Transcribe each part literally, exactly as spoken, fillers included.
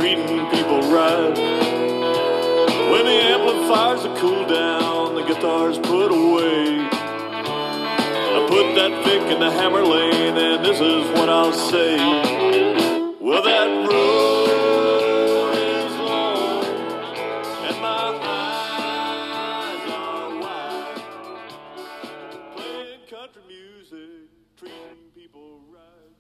treating people right. When the amplifiers are cooled down, the guitar's put away. I put that pick in the hammer lane, and this is what I'll say. Well, that road is long, and my eyes are wide. Playing country music, treating people right.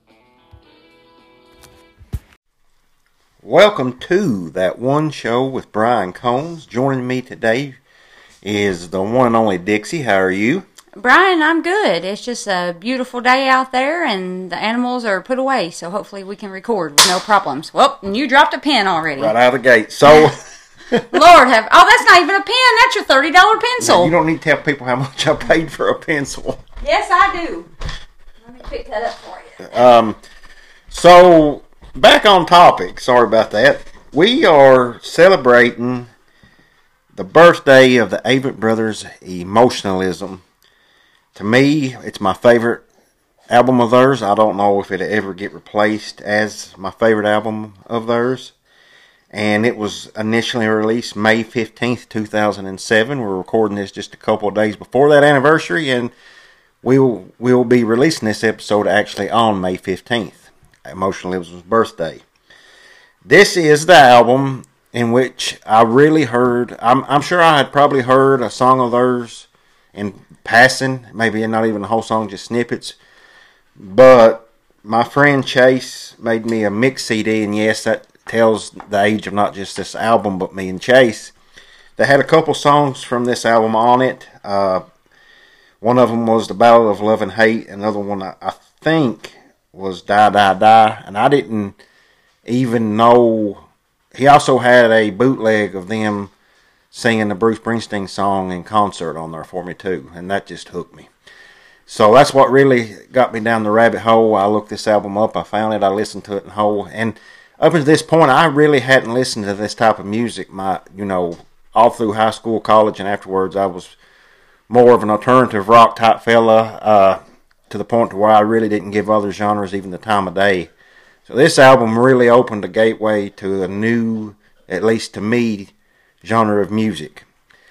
Welcome to That One Show with Brian Combs. Joining me today is the one and only Dixie. How are you? Brian, I'm good. It's just a beautiful day out there, and the animals are put away, so hopefully we can record with no problems. Well, and you dropped a pen already. Right out of the gate. So, Lord have... Oh, that's not even a pen. That's your thirty dollar pencil. now, you don't need to tell people how much I paid for a pencil. Yes, I do. Let me pick that up for you. Um, so, back on topic. Sorry about that. We are celebrating the birthday of the Avett Brothers' Emotionalism. To me, it's my favorite album of theirs. I don't know if it'll ever get replaced as my favorite album of theirs. And it was initially released May fifteenth, two thousand seven. We're recording this just a couple of days before that anniversary, and we'll, we'll be releasing this episode actually on May fifteenth, Emotionalism's birthday. This is the album in which I really heard, I'm, I'm sure I had probably heard a song of theirs in passing, maybe not even the whole song, just snippets. But my friend Chase made me a mix C D, and yes, that tells the age of not just this album, but me and Chase. They had a couple songs from this album on it. Uh, one of them was The Battle of Love and Hate. Another one, I, I think, was Die, Die, Die. And I didn't even know. He also had a bootleg of them singing the Bruce Springsteen song in concert on there for me too, and that just hooked me. So that's what really got me down the rabbit hole. I looked this album up, I found it, I listened to it in whole, and up until this point, I really hadn't listened to this type of music. My, you know, all through high school, college, and afterwards, I was more of an alternative rock type fella, uh, to the point to where I really didn't give other genres even the time of day. So this album really opened a gateway to a new, at least to me, genre of music.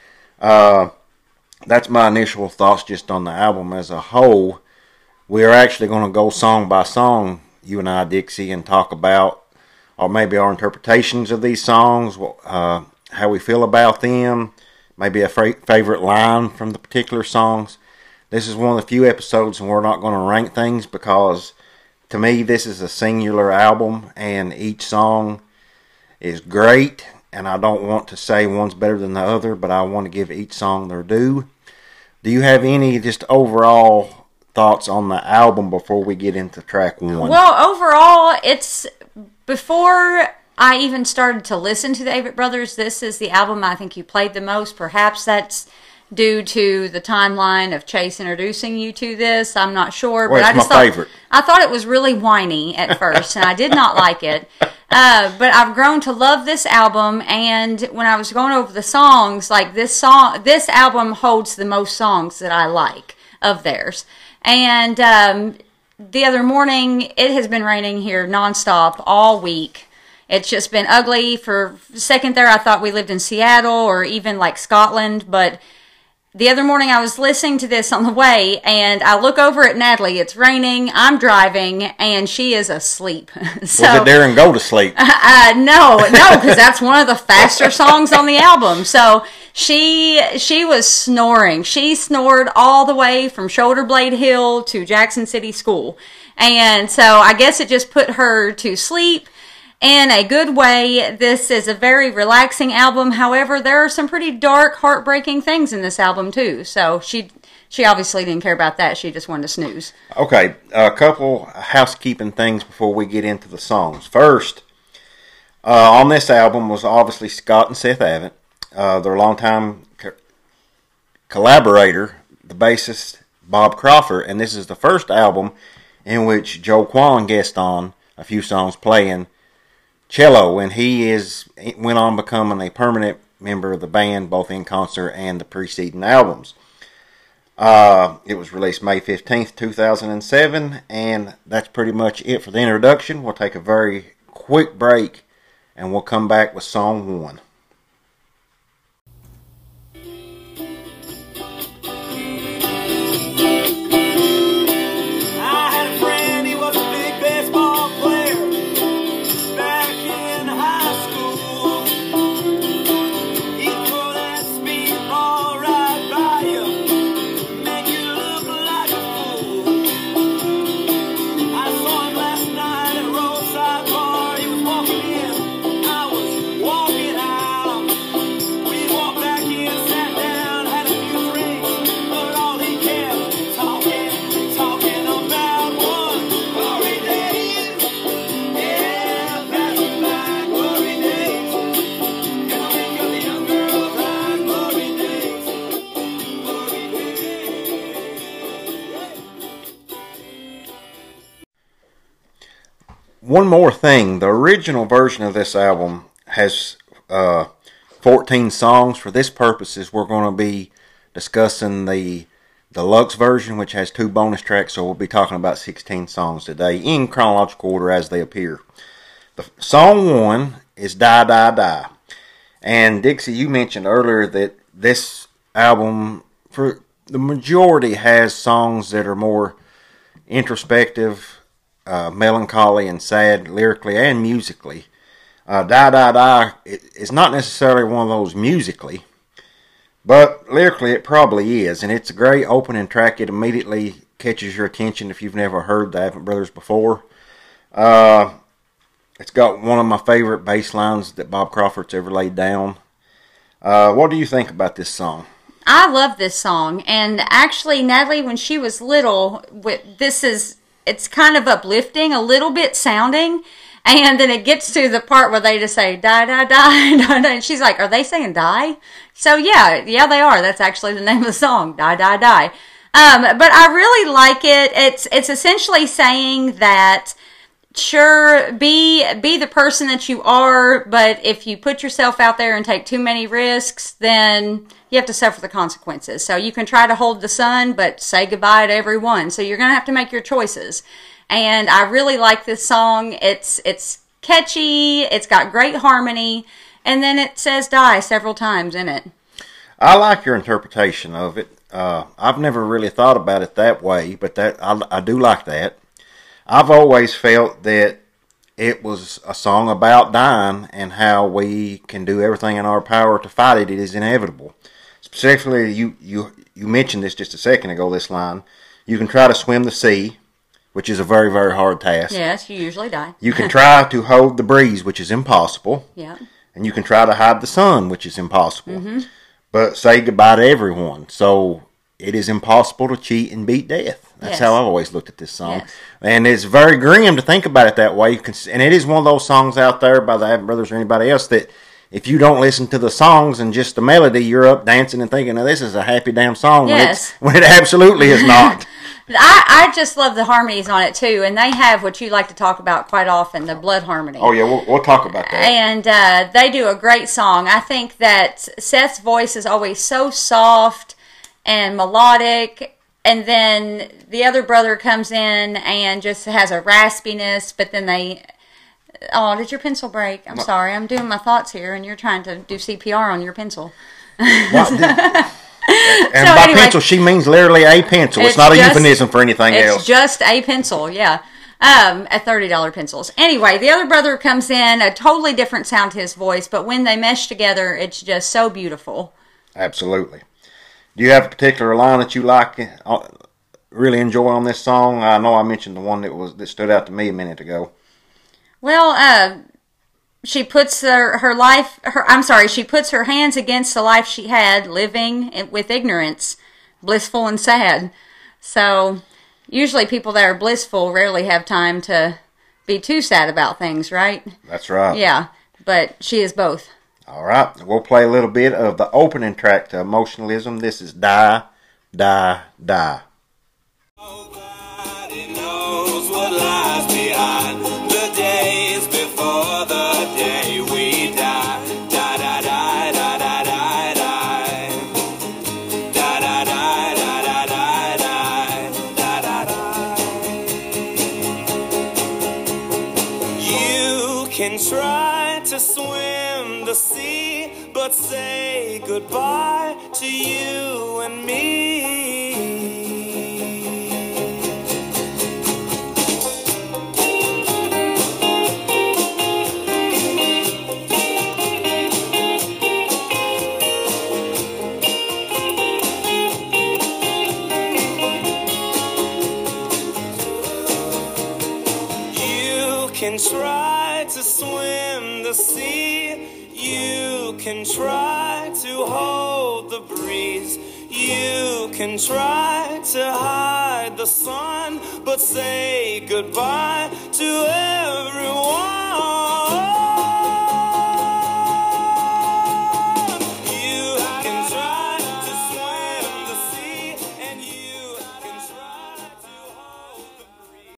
Uh, that's my initial thoughts just on the album as a whole. We are actually going to go song by song, you and I, Dixie, and talk about, or maybe our interpretations of these songs, uh, how we feel about them, maybe a fra- favorite line from the particular songs. This is one of the few episodes and we're not going to rank things because, to me, this is a singular album and each song is great. And I don't want to say one's better than the other, but I want to give each song their due. Do you have any just overall thoughts on the album before we get into track one? Well, overall, it's... Before I even started to listen to the Avett Brothers, this is the album I think you played the most. Perhaps that's due to the timeline of Chase introducing you to this. I'm not sure. Well, but it's I just my thought, favorite. I thought it was really whiny at first, and I did not like it. Uh, but I've grown to love this album, and when I was going over the songs, like this song, this album holds the most songs that I like of theirs. And um, the other morning, it has been raining here nonstop all week. It's just been ugly. For a second there, I thought we lived in Seattle or even like Scotland, but the other morning I was listening to this on the way, and I look over at Natalie. It's raining, I'm driving, and she is asleep. So, was it there and go to sleep? Uh, no, no, because that's one of the faster songs on the album. So she she was snoring. She snored all the way from Shoulder Blade Hill to Jackson City School. And so I guess it just put her to sleep in a good way. This is a very relaxing album. However, there are some pretty dark, heartbreaking things in this album too. So she she obviously didn't care about that. She just wanted to snooze. Okay, a couple housekeeping things before we get into the songs. First, uh, on this album was obviously Scott and Seth Avett, uh, their longtime co- collaborator, the bassist Bob Crawford, and this is the first album in which Joe Quan guest on a few songs playing cello, and he is went on becoming a permanent member of the band both in concert and the preceding albums. Uh, it was released May fifteenth, two thousand seven, and that's pretty much it for the introduction. We'll take a very quick break, and we'll come back with song one. One more thing, the original version of this album has uh, fourteen songs. For this purposes, we're going to be discussing the deluxe version, which has two bonus tracks, so we'll be talking about sixteen songs today in chronological order as they appear. The song one is Die, Die, Die. And Dixie, you mentioned earlier that this album, for the majority, has songs that are more introspective, Uh, melancholy and sad lyrically and musically. Uh, Die, Die, Die is not necessarily one of those musically, but lyrically it probably is, and it's a great opening track. It immediately catches your attention if you've never heard the Avett Brothers before. Uh, it's got one of my favorite bass lines that Bob Crawford's ever laid down. Uh, what do you think about this song? I love this song, and actually Natalie, when she was little, this is it's kind of uplifting, a little bit sounding, and then it gets to the part where they just say, die, die, die, die, die, and she's like, are they saying die? So yeah, yeah they are. That's actually the name of the song, Die, Die, Die. Um, but I really like it. It's it's essentially saying that, sure, be, be the person that you are, but if you put yourself out there and take too many risks, then you have to suffer the consequences. So you can try to hold the sun, but say goodbye to everyone. So you're going to have to make your choices. And I really like this song. It's it's catchy. It's got great harmony. And then it says die several times in it. I like your interpretation of it. Uh, I've never really thought about it that way, but that I, I do like that. I've always felt that it was a song about dying and how we can do everything in our power to fight it. It is inevitable. Specifically, you, you, you mentioned this just a second ago, this line. You can try to swim the sea, which is a very, very hard task. Yes, you usually die. You can try to hold the breeze, which is impossible. Yeah. And you can try to hide the sun, which is impossible. Mm-hmm. But say goodbye to everyone. So it is impossible to cheat and beat death. That's yes. how I've always looked at this song. Yes. And it's very grim to think about it that way. And it is one of those songs out there by the Avett Brothers or anybody else that if you don't listen to the songs and just the melody, you're up dancing and thinking, oh, this is a happy damn song. Yes. When, when it absolutely is not. I, I just love the harmonies on it, too. And they have what you like to talk about quite often, the blood harmony. Oh, yeah, we'll, we'll talk about that. And uh, they do a great song. I think that Seth's voice is always so soft and melodic. And then the other brother comes in and just has a raspiness, but then they... Oh, did your pencil break? I'm sorry. I'm doing my thoughts here, and you're trying to do C P R on your pencil. What did, and so by anyway, pencil, she means literally a pencil. It's, it's not a just, euphemism for anything it's else. It's just a pencil, yeah. Um, at thirty dollar pencils. Anyway, the other brother comes in, a totally different sound to his voice, but when they mesh together, it's just so beautiful. Absolutely. Do you have a particular line that you like, uh, really enjoy on this song? I know I mentioned the one that was that stood out to me a minute ago. Well, uh, she puts her, her life, her, I'm sorry, she puts her hands against the life she had, living with ignorance, blissful and sad. So, usually people that are blissful rarely have time to be too sad about things, right? That's right. Yeah, but she is both. All right, we'll play a little bit of the opening track to Emotionalism. This is Die, Die, Die. Nobody knows what lies behind the days before the day we die. Die, die, die, die, die, die, die. Die, die, die, die, die, die, die. Die, die, die. You can try try to swim the sea, but say goodbye to you and me. You can try to swim the sea, you can try to hold the breeze, you can try to hide the sun, but say goodbye to everyone. You can try to swim the sea, and you can try to hold the breeze.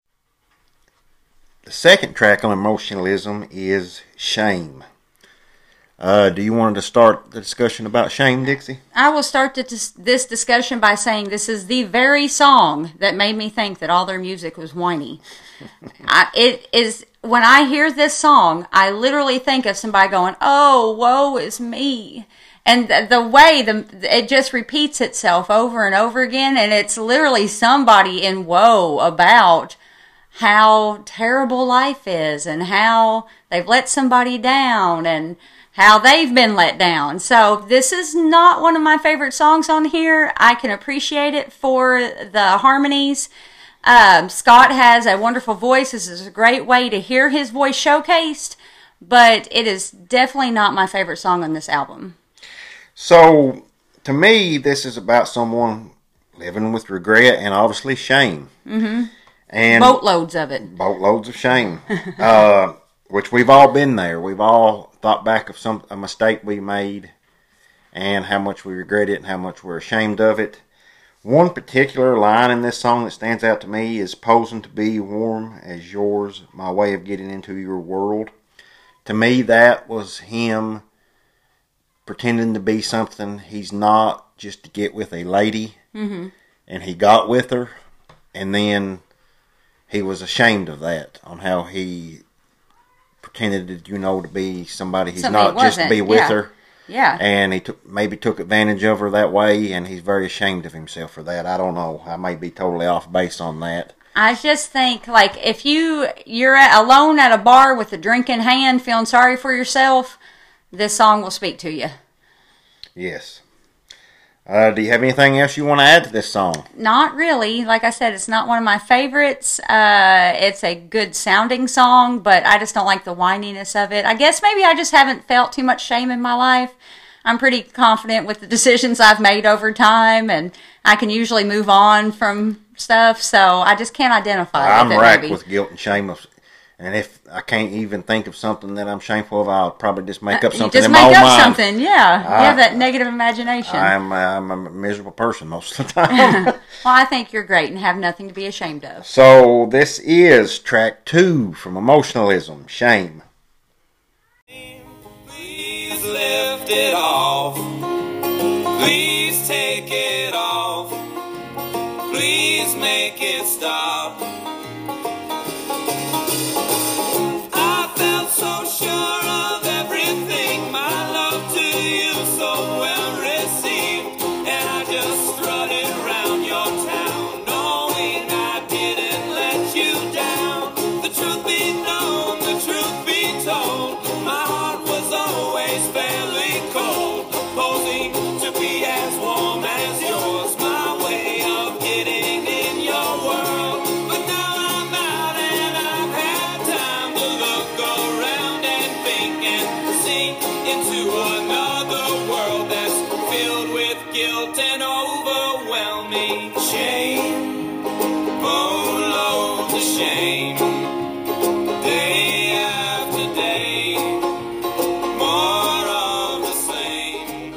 The second track on emotionalism is Shame. Uh, do you want to start the discussion about shame, Dixie? I will start this, this discussion by saying this is the very song that made me think that all their music was whiny. I, it is when I hear this song, I literally think of somebody going, "Oh, woe is me," and the, the way the it just repeats itself over and over again, and it's literally somebody in woe about how terrible life is and how they've let somebody down and how they've been let down. So this is not one of my favorite songs on here. I can appreciate it for the harmonies. Um, Scott has a wonderful voice. This is a great way to hear his voice showcased, but it is definitely not my favorite song on this album. So, to me, this is about someone living with regret and obviously shame. Mm-hmm. And boatloads of it. Boatloads of shame. uh, which we've all been there. We've all thought back of some a mistake we made and how much we regret it and how much we're ashamed of it. One particular line in this song that stands out to me is "Posing to be warm as yours, my way of getting into your world." To me, that was him pretending to be something he's not just to get with a lady. Mm-hmm. And he got with her, and then he was ashamed of that, on how he pretended, you know, to be somebody he's Something not, he just to wasn't. be with Yeah. her. Yeah. And he took, maybe took advantage of her that way, and he's very ashamed of himself for that. I don't know. I may be totally off base on that. I just think, like, if you, you're at, alone at a bar with a drink in hand, feeling sorry for yourself, this song will speak to you. Yes. Uh, do you have anything else you want to add to this song? Not really. Like I said, it's not one of my favorites. Uh, it's a good sounding song, but I just don't like the whininess of it. I guess maybe I just haven't felt too much shame in my life. I'm pretty confident with the decisions I've made over time, and I can usually move on from stuff, so I just can't identify I'm with it. racked maybe. with guilt and shame. Of, and if I can't even think of something that I'm shameful of, I'll probably just make up You something just in make my own up mind. something, yeah. You I- have that negative imagination. I'm, uh, I'm a miserable person most of the time. Well, I think you're great and have nothing to be ashamed of. So this is track two from Emotionalism, Shame. Please lift it off. Please take it off. Please make it stop. I felt so sure of everything. My love to you so well received. And I just strutted around your town, knowing I didn't let you down. The truth be known, the truth be told, my heart was always fairly cold. Posing to be as warm as yours, my way of getting in your world. But now I'm out and I've had time to look around and think and see into another world that's filled with guilt and overwhelming shame. Boatloads of shame, day after day, more of the same.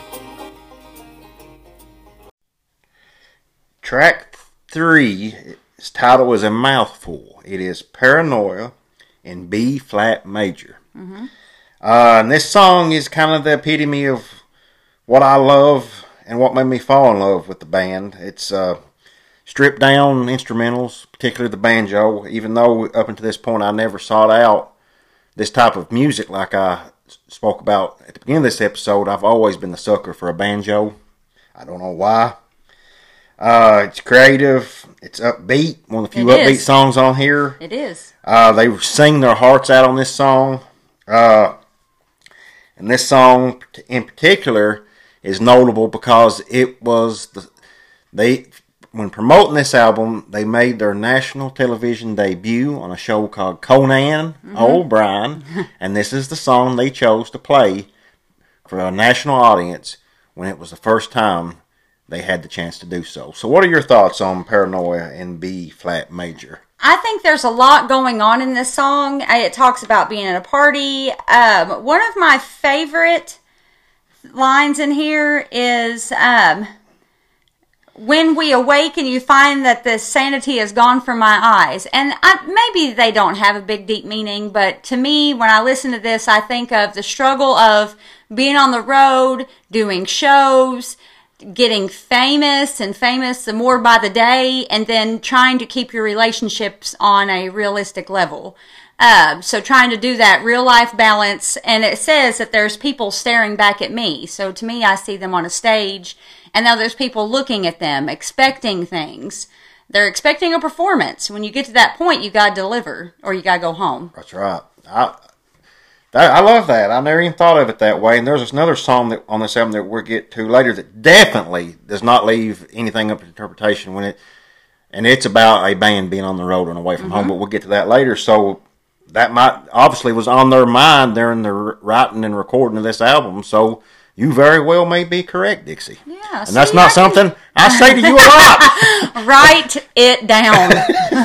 Track three, its title is a mouthful. It is Paranoia in B flat major. Mm-hmm. Uh, and this song is kind of the epitome of what I love and what made me fall in love with the band. It's uh, stripped down instrumentals, particularly the banjo, even though up until this point I never sought out this type of music, like I spoke about at the beginning of this episode, I've always been the sucker for a banjo. I don't know why. Uh, it's creative. It's upbeat. One of the few It upbeat is. songs on here. It is. Uh, they sing their hearts out on this song. Uh, and this song in particular is notable because it was the they when promoting this album, they made their national television debut on a show called Conan Mm-hmm. O'Brien, and this is the song they chose to play for a national audience when it was the first time they had the chance to do so. So what are your thoughts on Paranoia in B flat major? I think there's a lot going on in this song. Uh, It talks about being at a party. Um, one of my favorite lines in here is, um, when we awake and you find that the sanity is gone from my eyes. And I, maybe they don't have a big, deep meaning, but to me, when I listen to this, I think of the struggle of being on the road, doing shows, getting famous and famous the more by the day, and then trying to keep your relationships on a realistic level. Uh, so trying to do that real life balance, and it says that there's people staring back at me. So to me, I see them on a stage, and now there's people looking at them, expecting things. They're expecting a performance. When you get to that point, you got to deliver, or you got to go home. That's right. I that, I love that. I never even thought of it that way. And there's another song that on this album that we'll get to later that definitely does not leave anything up to interpretation when it, and it's about a band being on the road and away from mm-hmm. home. But we'll get to that later. So that might obviously was on their mind during the writing and recording of this album. So you very well may be correct, Dixie. Yeah, and see, that's not I something can... I say to you a lot. Write it down.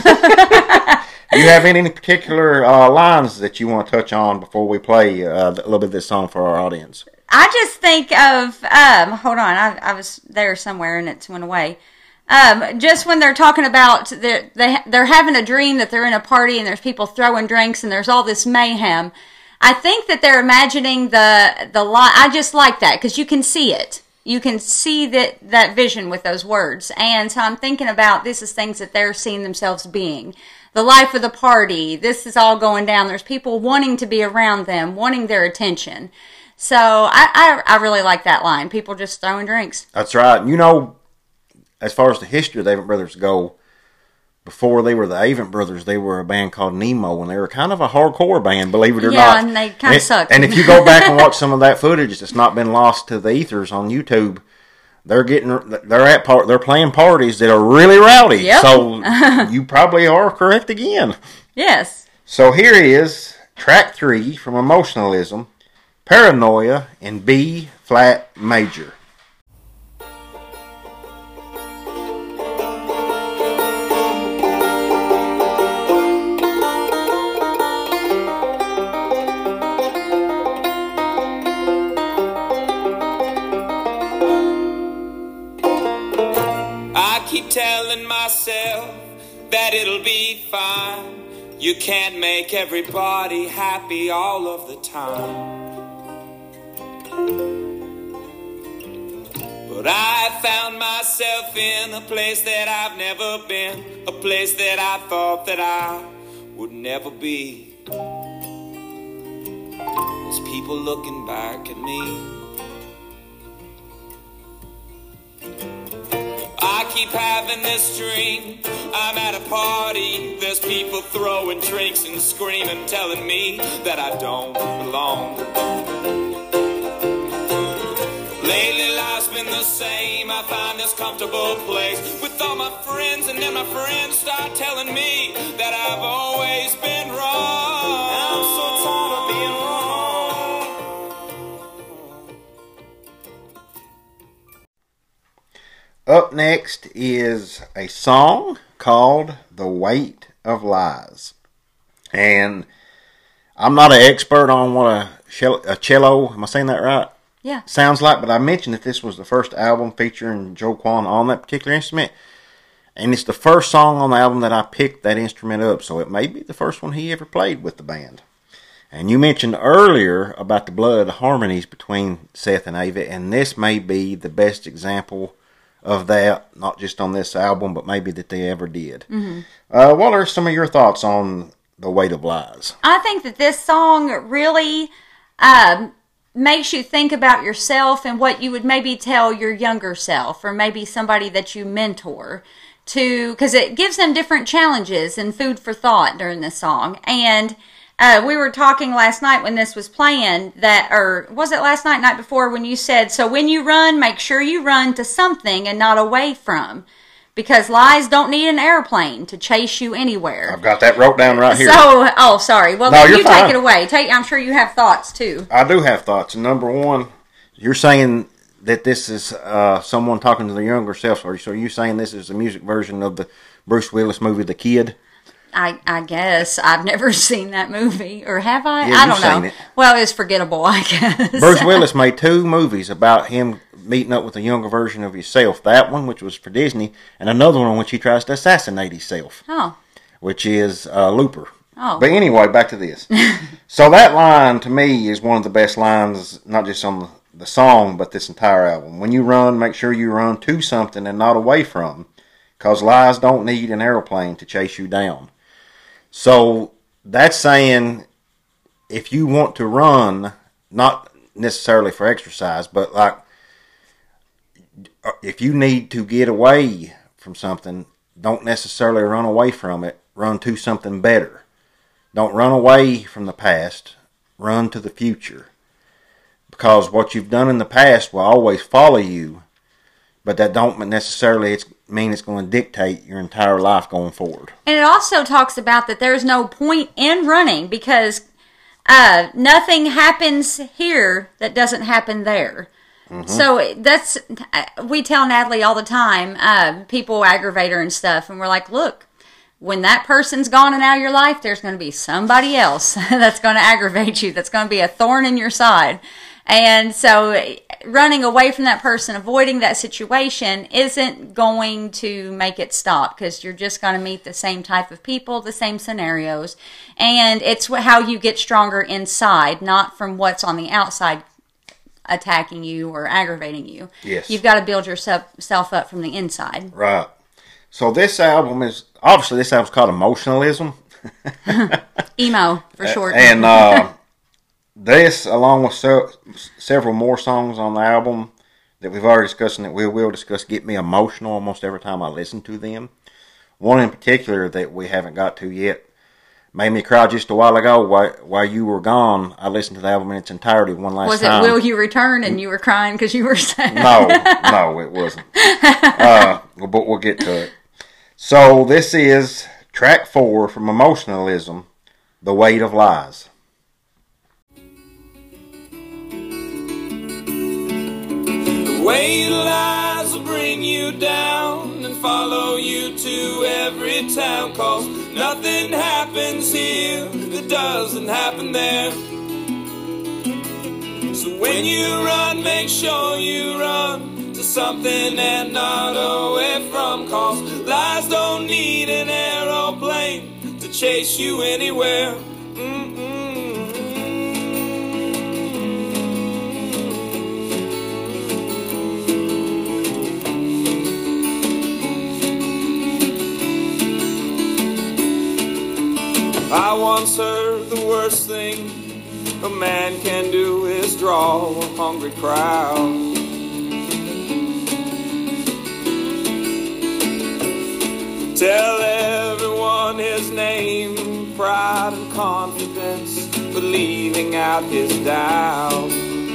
Do you have any particular uh, lines that you want to touch on before we play uh, a little bit of this song for our audience? I just think of, um, hold on, I, I was there somewhere and it went away. Um, just when they're talking about, they're, they, they're having a dream that they're in a party and there's people throwing drinks and there's all this mayhem. I think that they're imagining the, the line. I just like that because you can see it. You can see that, that vision with those words. And so I'm thinking about this is things that they're seeing themselves being. The life of the party, this is all going down. There's people wanting to be around them, wanting their attention. So I, I, I really like that line. People just throwing drinks. That's right. You know, as far as the history of the Avent Brothers go, before they were the Avent Brothers, they were a band called Nemo, and they were kind of a hardcore band, believe it or yeah, not. Yeah, and they kind of sucked. And if you go back and watch some of that footage that's not been lost to the ethers on YouTube, they're getting they're at part they're playing parties that are really rowdy. Yep. So you probably are correct again. Yes. So here is track three from Emotionalism, Paranoia in B flat major. Telling myself that it'll be fine. You can't make everybody happy all of the time. But I found myself in a place that I've never been, a place that I thought that I would never be. There's people looking back at me. I keep having this dream, I'm at a party, there's people throwing drinks and screaming, telling me that I don't belong. Lately life's been the same, I find this comfortable place with all my friends, and then my friends start telling me that I've always been wrong. I'm so tired of being wrong. Up next is a song called The Weight of Lies. And I'm not an expert on what a cello, a cello, am I saying that right? Yeah. Sounds like, but I mentioned that this was the first album featuring Joe Quan on that particular instrument. And it's the first song on the album that I picked that instrument up, so it may be the first one he ever played with the band. And you mentioned earlier about the blood harmonies between Seth and Ava, and this may be the best example of that, not just on this album, but maybe that they ever did. Mm-hmm. Uh, what are some of your thoughts on The Weight of Lies? I think that this song really um, makes you think about yourself and what you would maybe tell your younger self, or maybe somebody that you mentor, to, because it gives them different challenges and food for thought during this song. And uh, we were talking last night when this was playing that, or was it last night, night before, when you said, so when you run, make sure you run to something and not away from. Because lies don't need an airplane to chase you anywhere. I've got that wrote down right here. So, oh, sorry. Well, No, then you're you fine. take it away. Take. I'm sure you have thoughts, too. I do have thoughts. And number one, you're saying that this is uh, someone talking to their younger self, or so you saying this is the music version of the Bruce Willis movie, The Kid? I, I guess. I've never seen that movie. Or have I? Yeah, I you've don't know. seen it. Well, it's forgettable, I guess. Bruce Willis made two movies about him meeting up with a younger version of himself. That one, which was for Disney, and another one in which he tries to assassinate himself, Oh. which is uh, Looper. Oh. But anyway, back to this. So that line, to me, is one of the best lines, not just on the, the song, but this entire album. When you run, make sure you run to something and not away from, because lies don't need an airplane to chase you down. So that's saying if you want to run, not necessarily for exercise, but like if you need to get away from something, don't necessarily run away from it. Run to something better. Don't run away from the past. Run to the future. Because what you've done in the past will always follow you, but that don't necessarily it's, mean it's going to dictate your entire life going forward. And it also talks about that there's no point in running because uh, nothing happens here that doesn't happen there. Mm-hmm. So that's, we tell Natalie all the time, uh, people aggravate her and stuff, and we're like, look, when that person's gone and out of your life, there's going to be somebody else that's going to aggravate you, that's going to be a thorn in your side. And so running away from that person, avoiding that situation, isn't going to make it stop, because you're just going to meet the same type of people, the same scenarios, and it's how you get stronger inside, not from what's on the outside attacking you or aggravating you. Yes. You've got to build yourself self up from the inside. Right. So this album is, obviously this album's called Emotionalism. Emo, for short. And uh, this, along with se- several more songs on the album that we've already discussed and that we will discuss, get me emotional almost every time I listen to them. One in particular that we haven't got to yet made me cry just a while ago. While, while you were gone, I listened to the album in its entirety one last Was time. it Will You Return and you were crying because you were sad? No, no, it wasn't. Uh, but we'll get to it. So this is track four from Emotionalism, The Weight of Lies. The weight of lies will bring you down and follow you to every town, 'cause nothing happens here that doesn't happen there. So when you run, make sure you run to something and not away from, 'cause lies don't need an aeroplane to chase you anywhere. Mm-mm. I once heard the worst thing a man can do is draw a hungry crowd. Tell everyone his name, pride and confidence, but leaving out his doubt.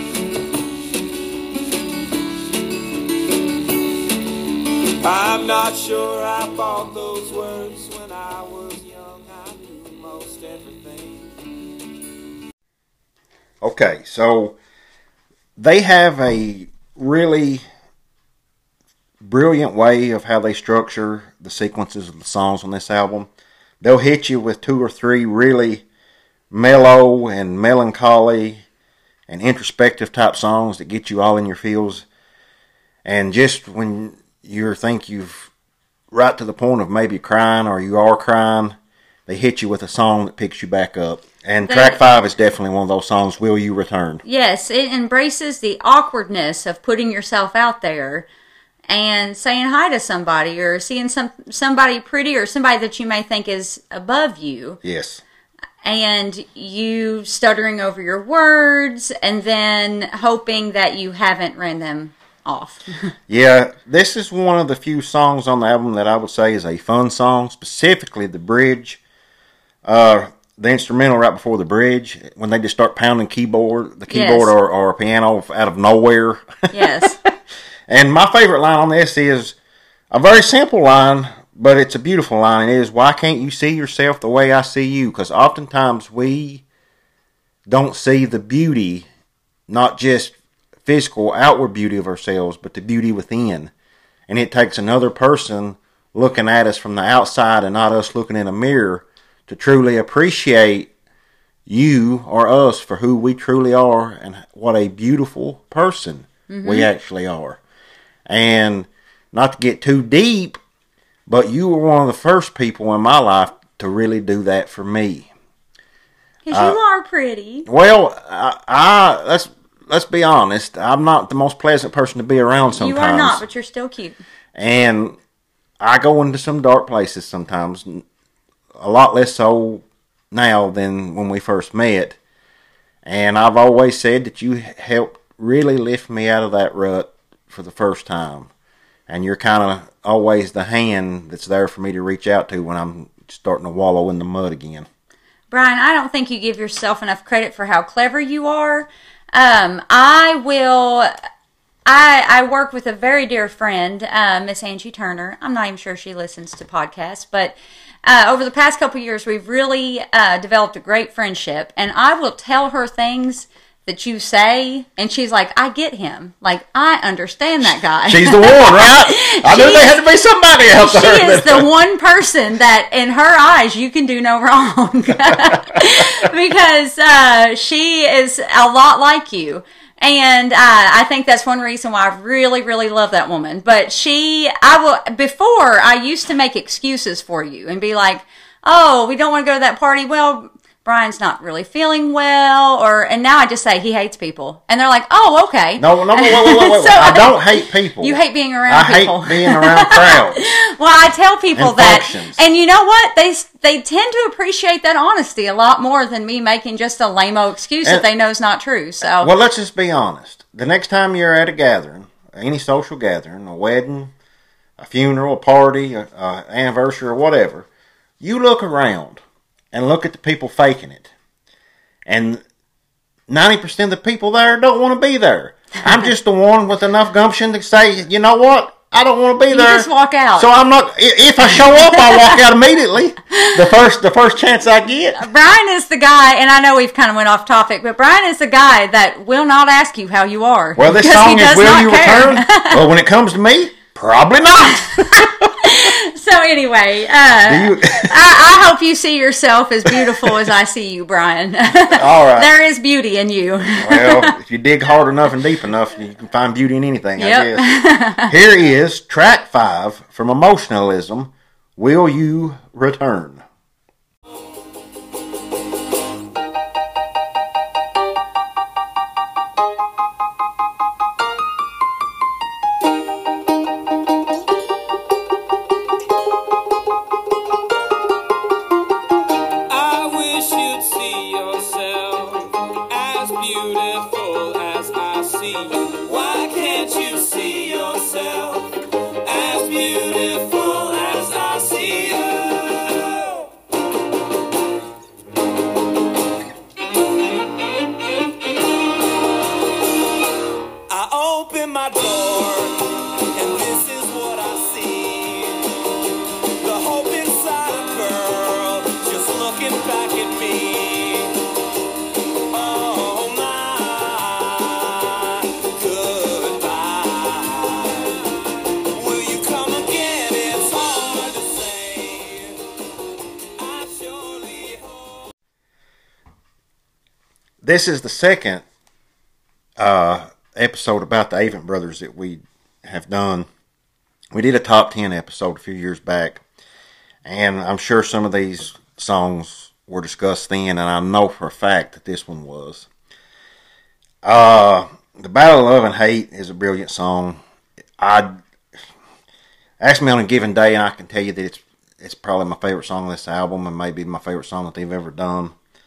I'm not sure I bought those words when I was young. I knew most everything. Okay, so they have a really brilliant way of how they structure the sequences of the songs on this album. They'll hit you with two or three really mellow and melancholy and introspective type songs that get you all in your feels. And just when you think you've right to the point of maybe crying or you are crying, they hit you with a song that picks you back up. And They- track five is definitely one of those songs, Will You Return? Yes, it embraces the awkwardness of putting yourself out there and saying hi to somebody or seeing some somebody pretty or somebody that you may think is above you. Yes. and you stuttering over your words and then hoping that you haven't ran them off. Yeah, this is one of the few songs on the album that I would say is a fun song, specifically the bridge. Uh, the instrumental right before the bridge, when they just start pounding keyboard, the keyboard Yes. or, or piano out of nowhere. Yes. And my favorite line on this is a very simple line, but it's a beautiful line. It is, why can't you see yourself the way I see you? Because oftentimes we don't see the beauty, not just physical, outward beauty of ourselves, but the beauty within. And it takes another person looking at us from the outside and not us looking in a mirror to truly appreciate you or us for who we truly are and what a beautiful person mm-hmm. we actually are. And not to get too deep, but you were one of the first people in my life to really do that for me. Because uh, you are pretty. Well, I, I let's let's be honest. I'm not the most pleasant person to be around sometimes. You are not, but you're still cute. And I go into some dark places sometimes. A lot less so now than when we first met. And I've always said that you helped really lift me out of that rut for the first time. And you're kind of always the hand that's there for me to reach out to when I'm starting to wallow in the mud again. Brian, I don't think you give yourself enough credit for how clever you are. Um, I will... I, I work with a very dear friend, uh, Miss Angie Turner. I'm not even sure she listens to podcasts, but uh, over the past couple of years, we've really uh, developed a great friendship. And I will tell her things that you say, and she's like, I get him. Like, I understand that guy. She's the one, right? I knew there had to be somebody else. She is the one person that, in her eyes, you can do no wrong. Because uh, she is a lot like you. And uh, I think that's one reason why I really, really love that woman. But she, I will, before, I used to make excuses for you and be like, oh, we don't want to go to that party. Well, Brian's not really feeling well. Or, and now I just say he hates people. And they're like, oh, okay. No, no, wait, wait, wait, wait. So I don't hate people. You hate being around I people. I hate being around crowds. Well, I tell people and that. functions. And you know what? They they tend to appreciate that honesty a lot more than me making just a lame-o excuse And, that they know is not true. So, well, let's just be honest. The next time you're at a gathering, any social gathering, a wedding, a funeral, a party, an anniversary, or whatever, you look around and look at the people faking it. And ninety percent of the people there don't want to be there. I'm just the one with enough gumption to say, you know what? I don't want to be you there. just walk out. So I'm not. If I show up, I'll walk out immediately. The first, the first chance I get. Brian is the guy, and I know we've kind of went off topic, but Brian is the guy that will not ask you how you are. Well, this because he song is does "Will not You care. Return?" Well, when it comes to me, probably not. So anyway, uh, Do you- I, I hope you see yourself as beautiful as I see you, Brian. All right. There is beauty in you. Well, if you dig hard enough and deep enough, you can find beauty in anything, Yep. I guess. Here is track five from Emotionalism, Will You Return? I wish you'd see yourself as beautiful as I see you. Why can't you see yourself as beautiful as I see you? I open my door and this is what I see. The hope inside a girl just looking back at me. Oh my, goodbye. Will you come again? It's hard to say. I surely hope. This is the second uh, episode about the Avent Brothers that we have done. We did a top ten episode a few years back, and I'm sure some of these songs were discussed then, and I know for a fact that this one was. Uh, the Battle of Love and Hate is a brilliant song. I ask me on a given day, and I can tell you that it's it's probably my favorite song on this album, and maybe my favorite song that they've ever done.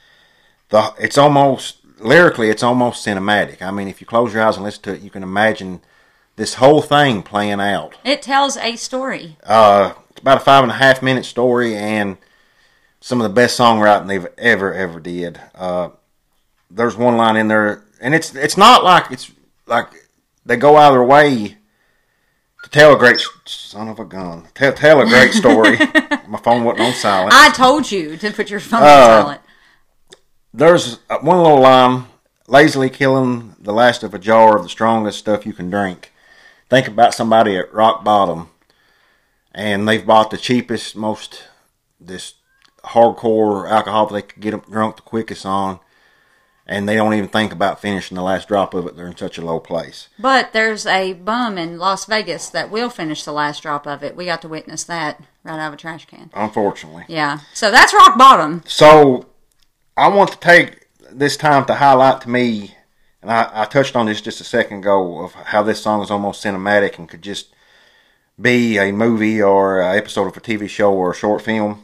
the it's almost lyrically it's almost cinematic. I mean, if you close your eyes and listen to it, you can imagine this whole thing playing out. It tells a story. Uh, it's about a five and a half minute story, and some of the best songwriting they've ever ever did. Uh, there's one line in there, and it's it's not like it's like they go out of their way to tell a great son of a gun. Tell tell a great story. My phone wasn't on silent. I told you to put your phone Uh, on silent. There's one little line: lazily killing the last of a jar of the strongest stuff you can drink. Think about somebody at rock bottom, and they've bought the cheapest, most this hardcore alcohol they could get them drunk the quickest on, and they don't even think about finishing the last drop of it. They're in such a low place. But there's a bum in Las Vegas that will finish the last drop of it. We got to witness that right out of a trash can. Unfortunately. Yeah. So that's rock bottom. So I want to take this time to highlight to me, and I, I touched on this just a second ago, of how this song is almost cinematic and could just be a movie or an episode of a T V show or a short film.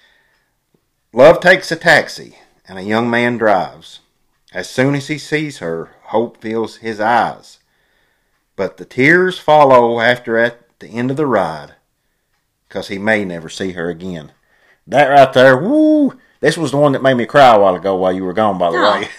Love takes a taxi, and a young man drives. As soon as he sees her, hope fills his eyes. But the tears follow after at the end of the ride, 'cause he may never see her again. That right there, woo! This was the one that made me cry a while ago while you were gone, by the Oh. way.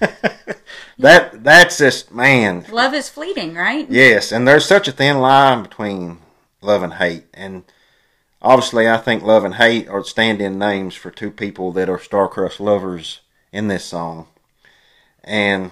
that That's just, man. Love is fleeting, right? Yes, and there's such a thin line between love and hate. And obviously, I think love and hate are stand-in names for two people that are star-crossed lovers in this song. And,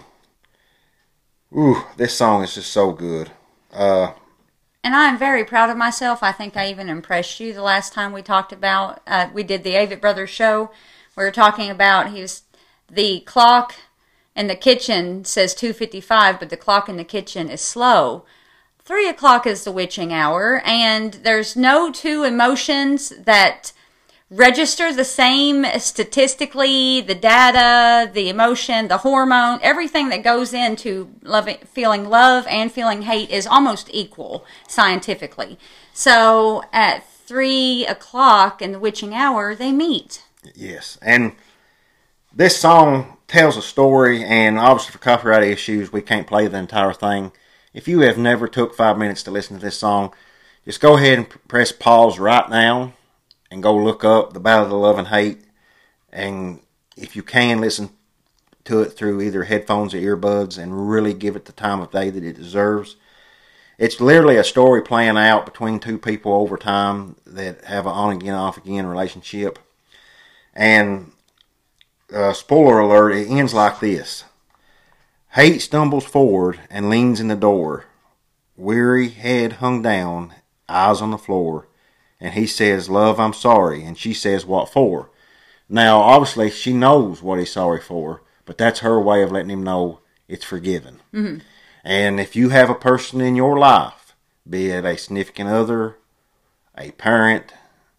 ooh, this song is just so good. Uh, And I am very proud of myself. I think I even impressed you the last time we talked about, uh, we did the Avett Brothers show. We were talking about, he was, the clock in the kitchen says two fifty-five, but the clock in the kitchen is slow. Three o'clock is the witching hour, and there's no two emotions that register the same statistically. The data, the emotion, the hormone, everything that goes into loving, feeling love and feeling hate is almost equal scientifically. So at three o'clock in the witching hour, they meet. yes, and this song tells a story, and obviously for copyright issues, we can't play the entire thing. If you have never took five minutes to listen to this song, just go ahead and press pause right now and go look up The Battle of the Love and Hate. And if you can, listen to it through either headphones or earbuds and really give it the time of day that it deserves. It's literally a story playing out between two people over time that have an on-again, off-again relationship. And uh, spoiler alert, it ends like this. Hate stumbles forward and leans in the door, weary head hung down, eyes on the floor, and he says, "Love, I'm sorry," and she says, "What for?" Now, obviously, she knows what he's sorry for, but that's her way of letting him know it's forgiven. Mm-hmm. And if you have a person in your life, be it a significant other, a parent,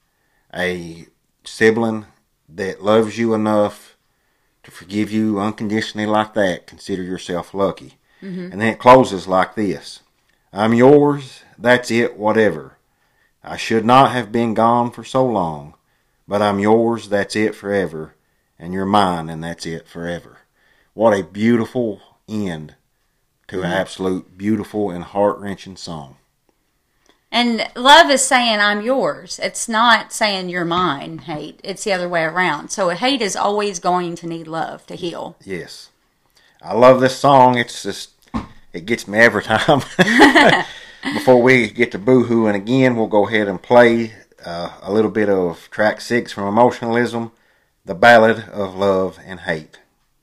a sibling that loves you enough to forgive you unconditionally like that, consider yourself lucky. Mm-hmm. And then it closes like this. I'm yours, that's it, whatever. I should not have been gone for so long, but I'm yours, that's it forever, and you're mine, and that's it forever. What a beautiful end to mm-hmm. an absolute beautiful and heart-wrenching song. And love is saying, I'm yours. It's not saying you're mine, hate. It's the other way around. So hate is always going to need love to heal. Yes. I love this song. It's just, it gets me every time. Before we get to boo-hooing again, we'll go ahead and play uh, a little bit of track six from Emotionalism, The Ballad of Love and Hate.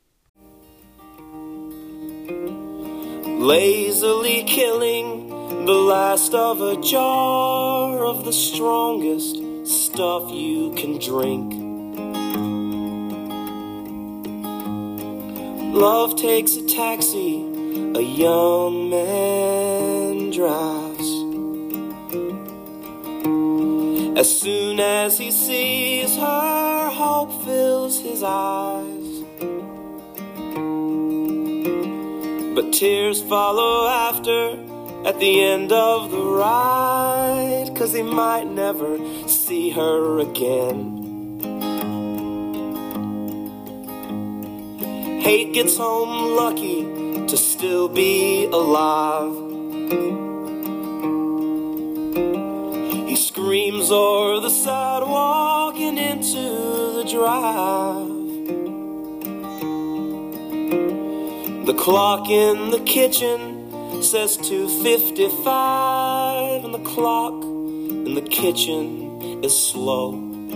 Lazily killing the last of a jar of the strongest stuff you can drink. Love takes a taxi, a young man drives. As soon as he sees her, hope fills his eyes. But tears follow after at the end of the ride, 'cause he might never see her again. Hate gets home lucky to still be alive. He screams o'er the sidewalk and into the drive. The clock in the kitchen says two fifty-five, and the clock in the kitchen is slow.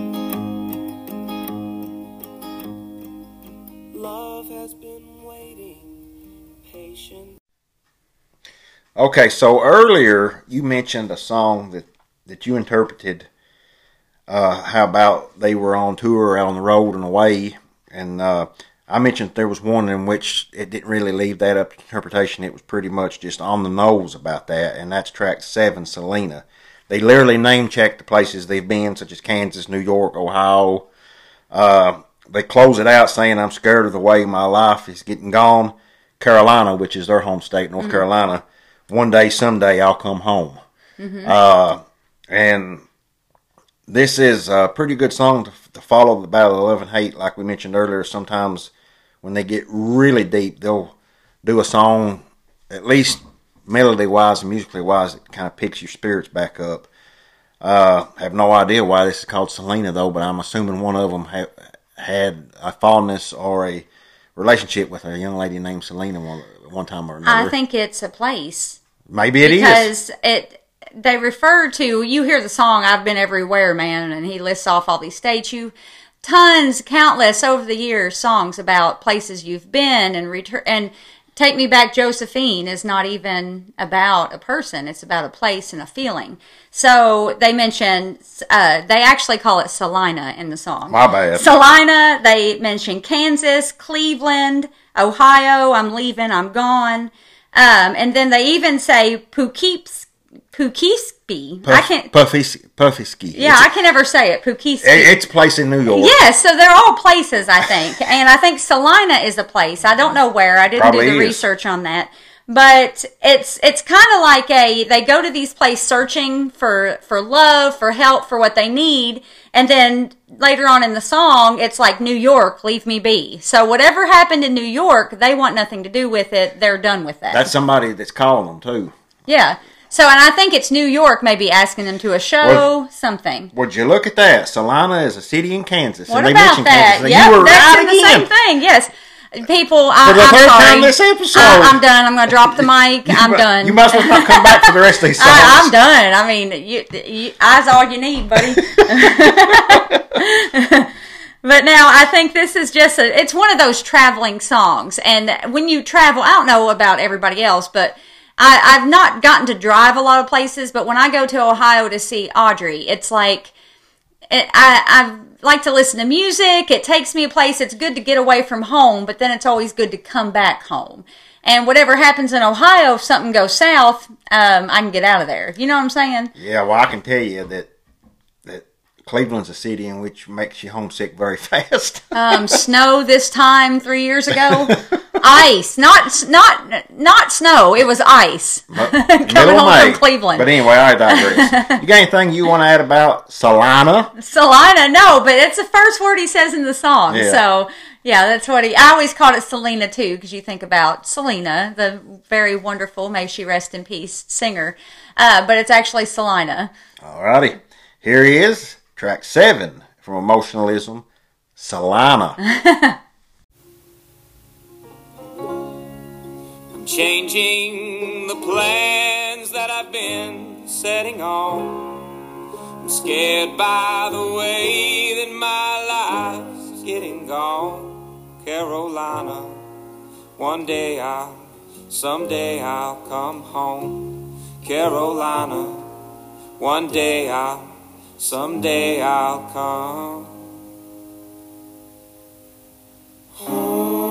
Love has been waiting, patient. Okay, so earlier you mentioned a song that, that you interpreted. Uh, how about they were on tour, on the road and away, and uh, I mentioned there was one in which it didn't really leave that up to interpretation. It was pretty much just on the nose about that, and that's track seven, Selena. They literally name-check the places they've been, such as Kansas, New York, Ohio. Uh, they close it out saying, I'm scared of the way my life is getting gone. Carolina, which is their home state, North mm-hmm. Carolina. One day, someday, I'll come home. Mm-hmm. Uh, and this is a pretty good song to, to follow the Battle of Love and Hate. Like we mentioned earlier, sometimes when they get really deep, they'll do a song, at least melody-wise and musically-wise, that kind of picks your spirits back up. Uh, I have no idea why this is called Selena, though, but I'm assuming one of them ha- had a fondness or a relationship with a young lady named Selena one, one time or another. I think it's a place. Maybe it because is. Because it, they refer to, you hear the song, I've Been Everywhere, Man, and he lists off all these states. You Tons, countless, over the years, songs about places you've been and return. And Take Me Back, Josephine is not even about a person. It's about a place and a feeling. So they mention, uh, they actually call it Salina in the song. My bad. Salina, they mention Kansas, Cleveland, Ohio, I'm leaving, I'm gone. Um, and then they even say Poughkeepsie. Poughkeepsie. Puff, I can't. Poughkeepsie. Yeah, it's I can never say it. Poughkeepsie. It's a place in New York. Yes, so they're all places, I think. And I think Salina is a place. I don't know where. I didn't Probably do the is. research on that. But it's it's kind of like a, they go to these places searching for, for love, for help, for what they need. And then later on in the song, it's like, New York, leave me be. So whatever happened in New York, they want nothing to do with it. They're done with that. That's somebody that's calling them, too. Yeah. So, and I think it's New York maybe asking them to a show, well, something. Would you look at that? Salina is a city in Kansas. What and they about that? Kansas, yep, you were that's right in again. the same thing, yes. People, I, for the I'm third sorry. time this episode. I, I'm done. I'm going to drop the mic. I'm you, done. You must not come back for the rest of these songs. I, I'm done. I mean, you, you, that's all you need, buddy. But now, I think this is just a, it's one of those traveling songs. And when you travel, I don't know about everybody else, but I, I've not gotten to drive a lot of places, but when I go to Ohio to see Audrey, it's like, it, I, I like to listen to music. It takes me a place. It's good to get away from home, but then it's always good to come back home. And whatever happens in Ohio, if something goes south, um, I can get out of there. You know what I'm saying? Yeah, well, I can tell you that that Cleveland's a city in which makes you homesick very fast. um, snow this time three years ago. Ice, not not not snow. It was ice. Coming home May. from Cleveland. But anyway, I digress. You got anything you want to add about Salina? Salina, no, but it's the first word he says in the song. Yeah. So yeah, that's what he. I always called it Selena too, because you think about Selena, the very wonderful, may she rest in peace, singer. Uh, but it's actually Salina. Alrighty, here he is, track seven from Emotionalism, Salina. Changing the plans that I've been setting on. I'm scared by the way that my life's getting gone. Carolina, one day I'll, someday I'll come home. Carolina, one day I'll, someday I'll come home.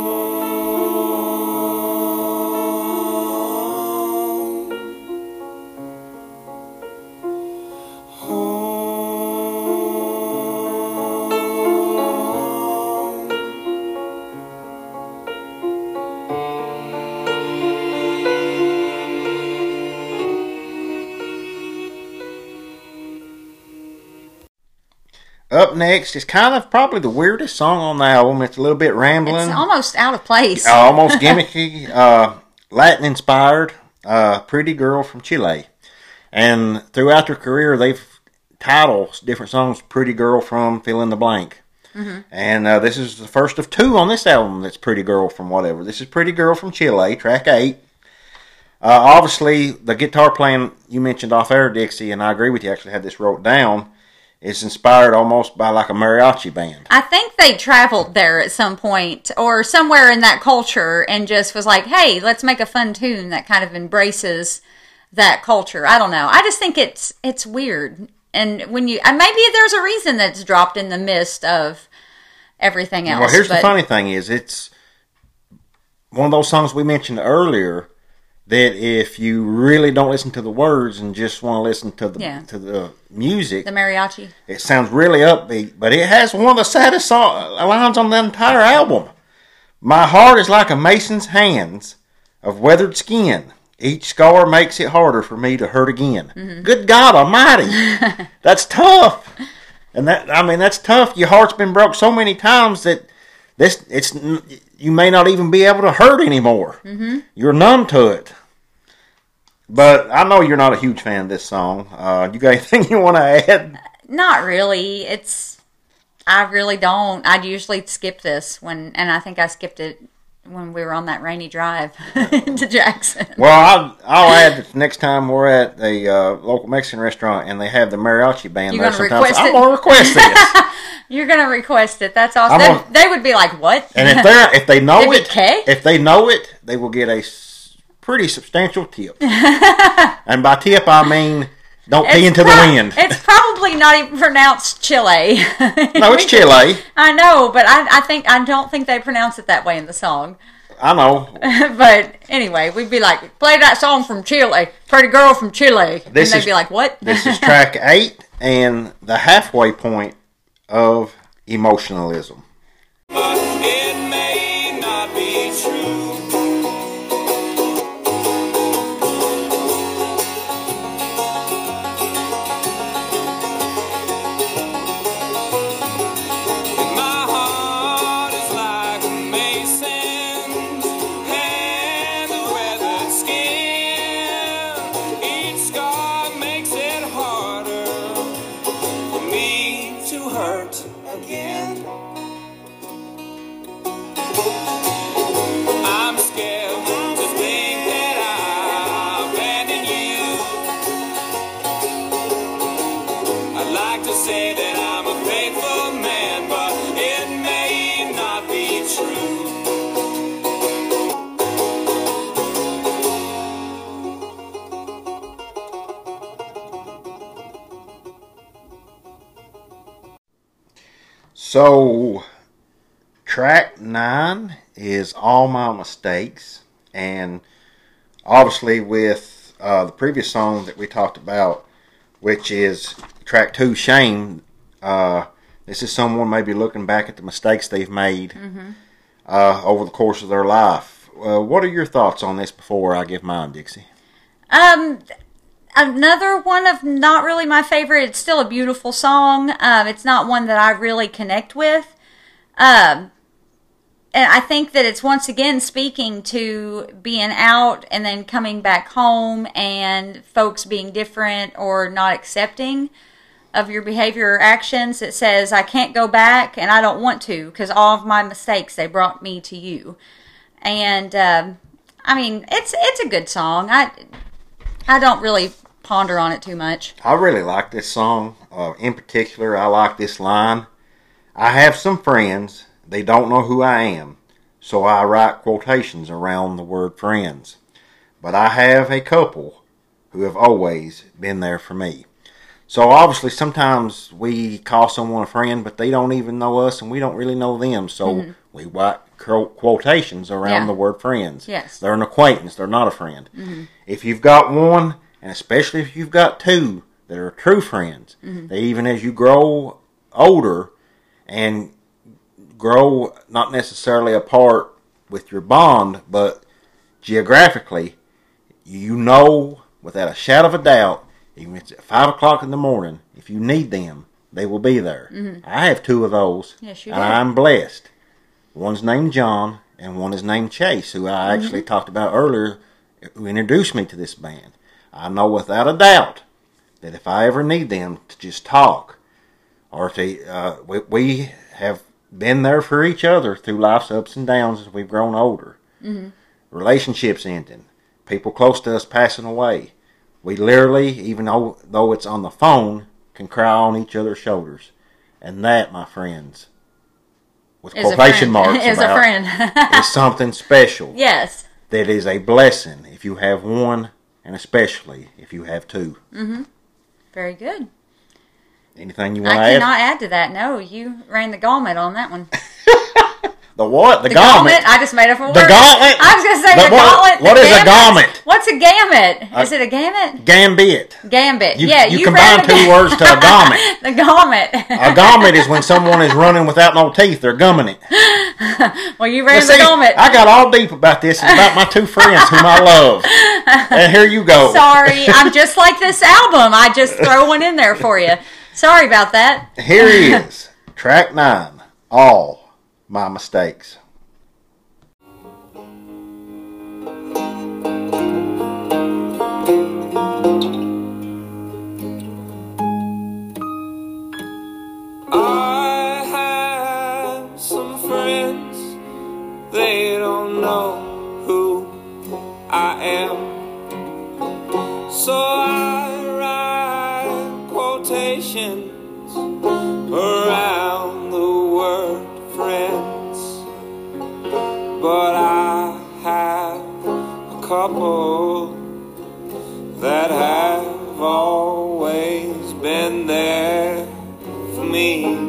up next is kind of probably the weirdest song on the album. It's a little bit rambling. It's almost out of place. uh, almost gimmicky. Uh, Latin inspired. Uh, Pretty Girl from Chile. And throughout their career, they've titled different songs Pretty Girl from fill in the blank. Mm-hmm. And uh, this is the first of two on this album that's Pretty Girl from whatever. This is Pretty Girl from Chile, track eight. Uh, obviously, the guitar playing you mentioned off air, Dixie, and I agree with you, actually had this wrote down, is inspired almost by like a mariachi band. I think they traveled there at some point or somewhere in that culture and just was like, hey, let's make a fun tune that kind of embraces that culture. I don't know. I just think it's it's weird. And when you, and maybe there's a reason that's dropped in the midst of everything else. Well, here's but, the funny thing is, it's one of those songs we mentioned earlier that if you really don't listen to the words and just want to listen to the Yeah. to the music, the mariachi. it sounds really upbeat, but it has one of the saddest song, lines on the entire album. My heart is like a mason's hands of weathered skin. Each scar makes it harder for me to hurt again. Mm-hmm. Good God Almighty, that's tough. And that, I mean, that's tough. Your heart's been broke so many times that this, it's, you may not even be able to hurt anymore. Mm-hmm. You're numb to it. But I know you're not a huge fan of this song. Uh, you got anything you want to add? Not really. It's, I really don't. I'd usually skip this when, and I think I skipped it when we were on that rainy drive to Jackson. Well, I'll, I'll add that next time we're at a uh, local Mexican restaurant and they have the mariachi band You're there gonna sometimes, request I'm it? going to request this. You're going to request it. That's awesome. I'm They, gonna- they would be like, what? And if they if they know Maybe it, K? if they know it, they will get a s- pretty substantial tip. And by tip, I mean don't pee into prob- the wind. It's probably not even pronounced Chile. No, it's Chile. I know, but I, I think I don't think they pronounce it that way in the song. I know. But anyway, we'd be like, play that song from Chile, Pretty Girl from Chile. This and they'd is- be like, what? This is track eight and the halfway point of emotionalism. But it may not be true. My heart is like a mason's hand of weathered skin. Each scar makes it harder for me to hurt again. I'm scared to think that I've abandoned you. I'd like to say that I'm a faithful man, but it may not be true. So, track nine is All My Mistakes, and obviously with uh, the previous song that we talked about, which is track two, Shame, uh, this is someone maybe looking back at the mistakes they've made mm-hmm. uh, over the course of their life. Uh, what are your thoughts on this before I give mine, Dixie? Um, another one of not really my favorite. It's still a beautiful song. Um, it's not one that I really connect with. Um, and I think that it's once again speaking to being out and then coming back home and folks being different or not accepting of your behavior or actions. It says, I can't go back and I don't want to because all of my mistakes, they brought me to you. And, um, I mean, it's it's a good song. I, I don't really ponder on it too much. I really like this song. Uh, in particular, I like this line. I have some friends, they don't know who I am, so I write quotations around the word friends. But I have a couple who have always been there for me. So obviously sometimes we call someone a friend, but they don't even know us and we don't really know them. So mm-hmm. we write quotations around yeah. the word friends. Yes. They're an acquaintance, they're not a friend. Mm-hmm. If you've got one, and especially if you've got two that are true friends, mm-hmm. that even as you grow older and grow not necessarily apart with your bond, but geographically, you know without a shadow of a doubt, even if it's at five o'clock in the morning, if you need them, they will be there. Mm-hmm. I have two of those. Yes, you and do. I'm blessed. One's named John, and one is named Chase, who I actually mm-hmm. talked about earlier, who introduced me to this band. I know without a doubt that if I ever need them to just talk, or if they, uh, we, we have been there for each other through life's ups and downs as we've grown older. Mm-hmm. Relationships ending, people close to us passing away. We literally, even though, though it's on the phone, can cry on each other's shoulders. And that, my friends, with is quotation marks is about, a friend. is something special. Yes. That is a blessing if you have one, and especially if you have two. Mm-hmm. Very good. Anything you want to add? I add? cannot add to that. No, you ran the gauntlet on that one. The what? The, the gauntlet. gauntlet? I just made up a word. The gauntlet? I was going to say the, the what, gauntlet. What the is gamut. a gamut? What's a gamut? Uh, is it a gamut? Gambit. Gambit. You, yeah, you, you combine two ga- words to a gamut. The gamut. A gamut is when someone is running without no teeth. They're gumming it. Well, you ran well, the see, gamut. I got all deep about this. It's about my two friends whom I love. And here you go. Sorry, I'm just like this album. I just throw one in there for you. Sorry about that. Here he is. Track nine. All My Mistakes. I have some friends, they don't know who I am, so I write quotations around the word friends, but I have a couple that have always been there for me.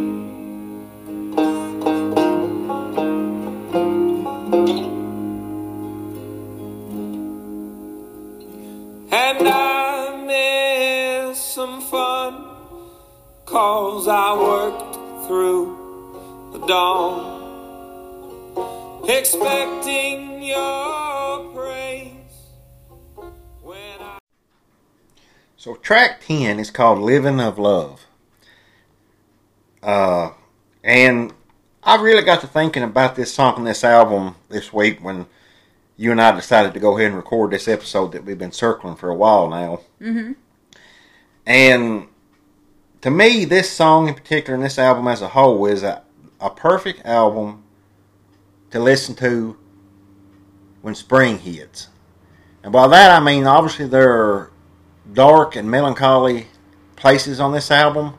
And I miss some fun, 'cause I worked through the dawn, expecting your praise when I... So track ten is called Living of Love. Uh, and I really got to thinking about this song on this album this week when you and I decided to go ahead and record this episode that we've been circling for a while now. Mm-hmm. And to me, this song in particular and this album as a whole is a, a perfect album to listen to when spring hits. And by that I mean, obviously there are dark and melancholy places on this album.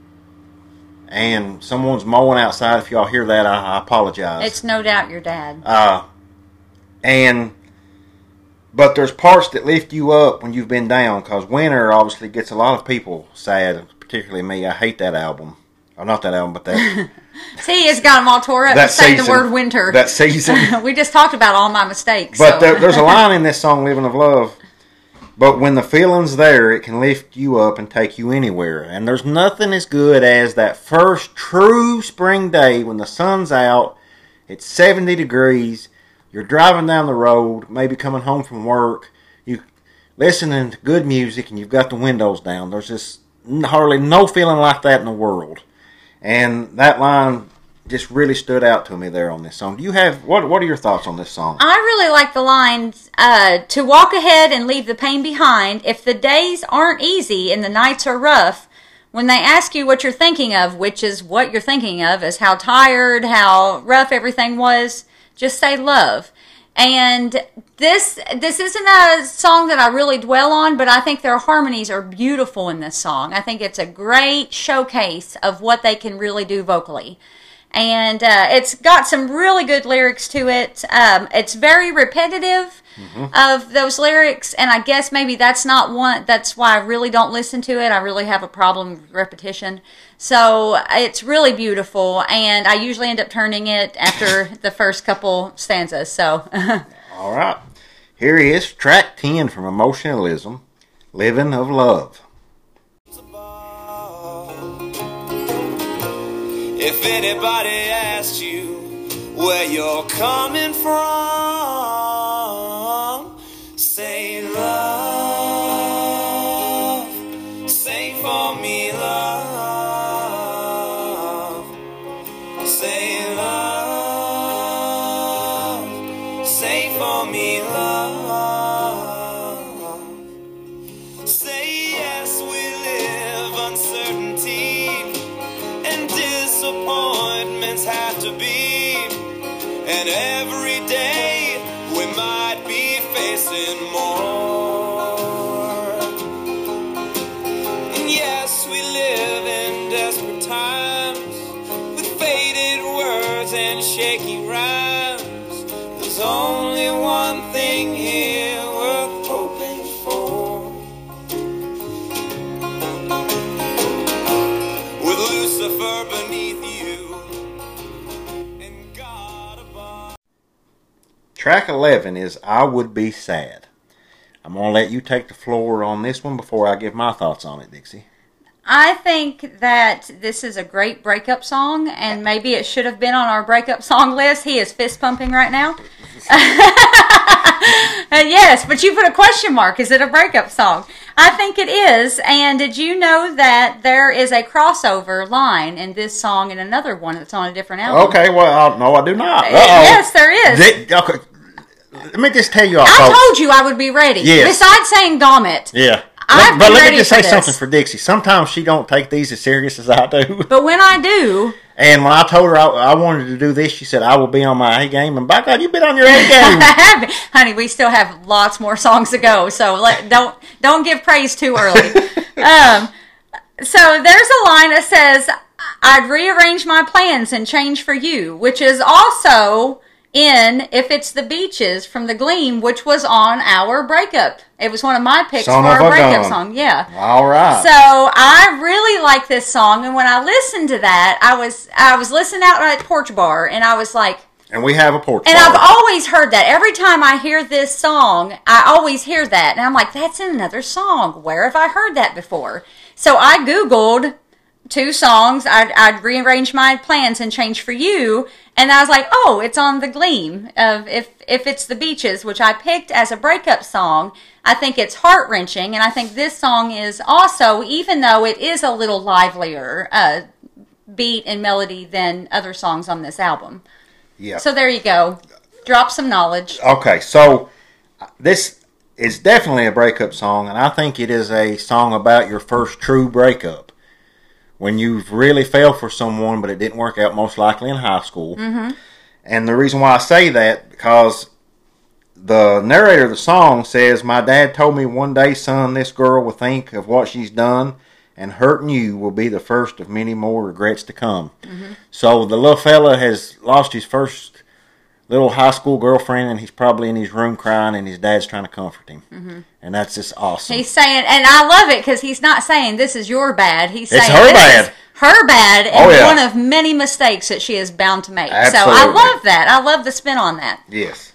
And someone's mowing outside. If y'all hear that, I, I apologize. It's no doubt your dad. Uh, and, but there's parts that lift you up when you've been down, because winter obviously gets a lot of people sad, particularly me. I hate that album. Or not that album, but that. See, it's got them all tore up. That saying the season, word winter. That season. We just talked about all my mistakes. But so. there, there's a line in this song, Living of Love. But when the feeling's there, it can lift you up and take you anywhere. And there's nothing as good as that first true spring day when the sun's out, it's seventy degrees, you're driving down the road, maybe coming home from work, you listening to good music, and you've got the windows down. There's just hardly no feeling like that in the world. And that line just really stood out to me there on this song. Do you have, what What are your thoughts on this song? I really like the lines, uh, to walk ahead and leave the pain behind. If the days aren't easy and the nights are rough, when they ask you what you're thinking of, which is what you're thinking of, is how tired, how rough everything was, just say love. And this this isn't a song that I really dwell on, but I think their harmonies are beautiful in this song. I think it's a great showcase of what they can really do vocally. And uh, it's got some really good lyrics to it. Um, it's very repetitive mm-hmm. of those lyrics, and I guess maybe that's not one. That's why I really don't listen to it. I really have a problem with repetition. So it's really beautiful, and I usually end up turning it after the first couple stanzas. So, all right, here is track ten from Emotionalism, "Living of Love." If anybody asks you where you're coming from, say love, say for me love. more. And yes, we live in desperate times with faded words and shaky rhymes. There's only one thing here worth hoping for. With Lucifer beneath you and God above. Track eleven is I Would Be Sad. I'm going to let you take the floor on this one before I give my thoughts on it, Dixie. I think that this is a great breakup song, and maybe it should have been on our breakup song list. He is fist pumping right now. Yes, but you put a question mark. Is it a breakup song? I think it is. And did you know that there is a crossover line in this song and another one that's on a different album? Okay, well, no, I do not. Uh-oh. Yes, there is. Di- okay. Let me just tell you all, I folks. told you I would be ready. Yes. Besides saying "Dom it." Yeah. I've but been let ready me just for say this. something for Dixie. Sometimes she don't take these as serious as I do. But when I do, And when I told her I, I wanted to do this, she said, I will be on my A game. And by God, you've been on your A game. honey, we still have lots more songs to go. So let, don't don't give praise too early. um, so there's a line that says, "I'd rearrange my plans and change for you," which is also in "If It's the Beaches" from The Gleam, which was on our breakup. It was one of my picks Son for of our a breakup gun. song. Yeah. All right. So I really like this song, and when I listened to that, I was I was listening out at Porch Bar, and I was like, and we have a porch and bar. I've always heard that. Every time I hear this song, I always hear that, and I'm like, that's in another song. Where have I heard that before? So I Googled two songs. I'd, I'd rearrange my plans and change for you. And I was like, oh, it's on The Gleam of If If It's the Beaches, which I picked as a breakup song. I think it's heart-wrenching, and I think this song is also, even though it is a little livelier uh, beat and melody than other songs on this album. Yeah. So there you go. Drop some knowledge. Okay, so this is definitely a breakup song, and I think it is a song about your first true breakup. When you've really fell for someone, but it didn't work out, most likely in high school. Mm-hmm. And the reason why I say that, because the narrator of the song says, "My dad told me one day, son, this girl will think of what she's done, and hurting you will be the first of many more regrets to come." Mm-hmm. So the little fella has lost his first little high school girlfriend, and he's probably in his room crying, and his dad's trying to comfort him. Mm-hmm. And that's just awesome. He's saying, and I love it because he's not saying this is your bad. He's It's saying her this bad. is her bad, and Oh, yeah. one of many mistakes that she is bound to make. Absolutely. So I love that. I love the spin on that. Yes.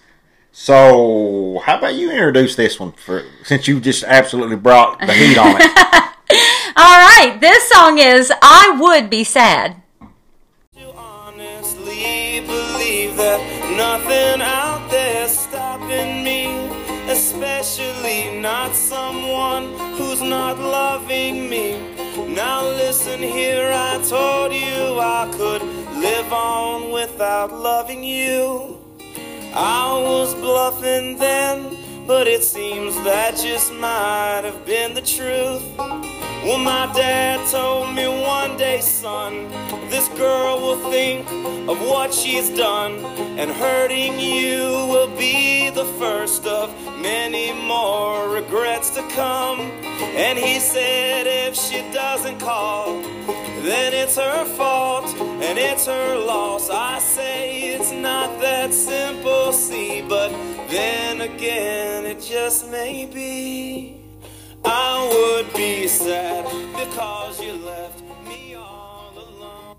So, how about you introduce this one, for since you just absolutely brought the heat on it? All right, this song is "I Would Be Sad." You honestly believe that nothing out there's stopping me, especially not someone who's not loving me. Now listen here, I told you I could live on without loving you. I was bluffing then, but it seems that just might have been the truth. Well, my dad told me one day, son, this girl will think of what she's done, and hurting you will be the first of many more regrets to come. And he said if she doesn't call, then it's her fault and it's her loss. I say it's not that simple, see, but then again it just may be. I would be sad because you left me all alone.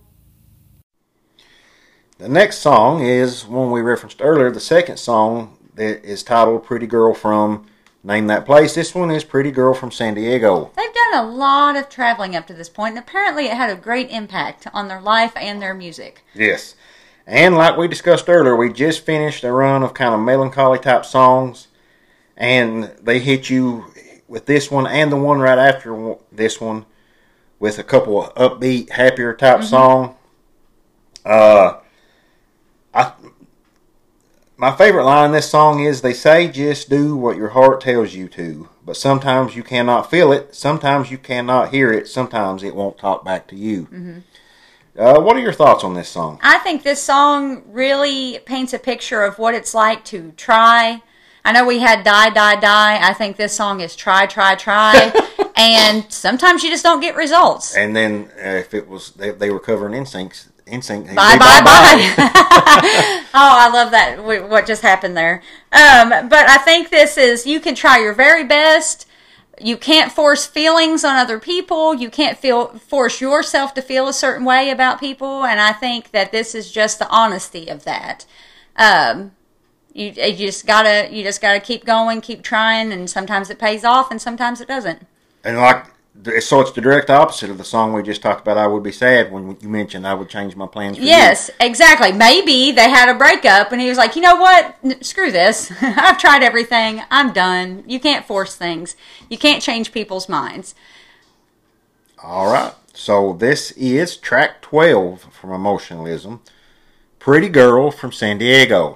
The next song is one we referenced earlier, the second song that is titled Pretty Girl from Name That Place. This one is Pretty Girl from San Diego. They've done a lot of traveling up to this point, and apparently it had a great impact on their life and their music. Yes. And like we discussed earlier, we just finished a run of kind of melancholy type songs, and they hit you with this one and the one right after this one with a couple of upbeat, happier type mm-hmm. song. Uh, I, my favorite line in this song is, they say just do what your heart tells you to, but sometimes you cannot feel it, sometimes you cannot hear it, sometimes it won't talk back to you. Mm-hmm. Uh, what are your thoughts on this song? I think this song really paints a picture of what it's like to try I know we had Die, Die, Die. I think this song is Try, Try, Try. And sometimes you just don't get results. And then uh, if it was, they, they were covering N Sync. N Sync. Bye, bye, bye. Oh, I love that, what just happened there. Um, but I think this is, you can try your very best. You can't force feelings on other people. You can't feel force yourself to feel a certain way about people. And I think that this is just the honesty of that. Um, you, you just gotta, you just gotta keep going, keep trying, and sometimes it pays off, and sometimes it doesn't. And like, so it's the direct opposite of the song we just talked about, I Would Be Sad, when you mentioned I would change my plans for Yes, you. exactly. Maybe they had a breakup and he was like, you know what? N- screw this. I've tried everything. I'm done. You can't force things. You can't change people's minds. All right. So this is track twelve from Emotionalism, Pretty Girl from San Diego.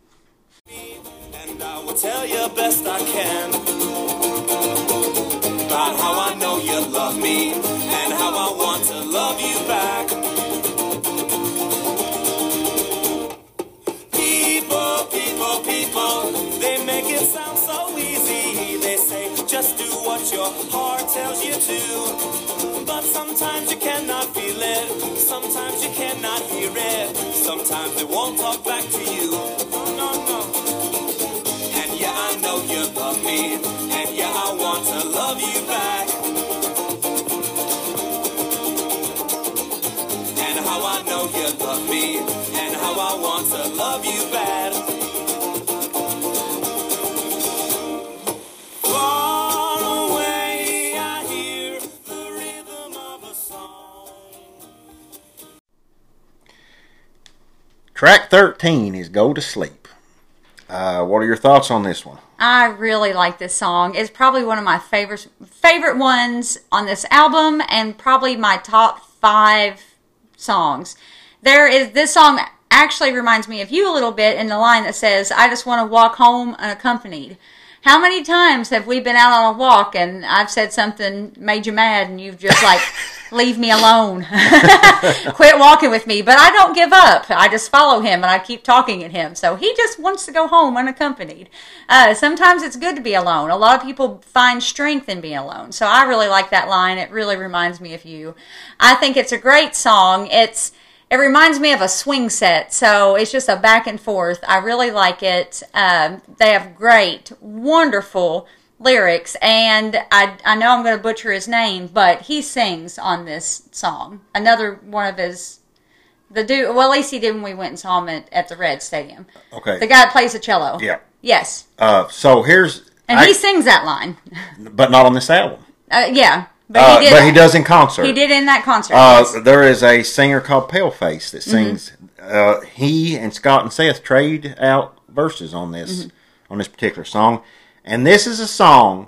And I will tell you best I can about how I know you love me and how I want to love you back. People, people, people, they make it sound so easy. They say just do what your heart tells you to. But sometimes you cannot feel it, sometimes you cannot hear it, sometimes it won't talk back to you. No, no, no. And yeah, I know you love me, and yeah, I want to love you back. And how I know you love me, and how I want to love you bad. Far away, I hear the rhythm of a song. Track thirteen is Go to Sleep. Uh, what are your thoughts on this one? I really like this song. It's probably one of my favorite favorite ones on this album, and probably my top five songs. There is this song actually reminds me of you a little bit in the line that says, "I just want to walk home unaccompanied." How many times have we been out on a walk and I've said something made you mad and you've just like, leave me alone. Quit walking with me. But I don't give up. I just follow him and I keep talking at him. So he just wants to go home unaccompanied. Uh, sometimes it's good to be alone. A lot of people find strength in being alone. So I really like that line. It really reminds me of you. I think it's a great song. It's It reminds me of a swing set, so it's just a back and forth. I really like it. Um, they have great, wonderful lyrics, and I, I know I'm going to butcher his name, but he sings on this song. Another one of his, the dude, well, at least he did when we went and saw him at, at the Red Stadium. Okay. The guy that plays the cello. Yeah. Yes. Uh, so here's... And I, he sings that line. But not on this album. Uh, yeah. But, Uh, he did, but he does in concert. He did in that concert. Uh, yes. there is a singer called Paleface that sings. Mm-hmm. Uh, he and Scott and Seth trade out verses on this Mm-hmm. on this particular song, and this is a song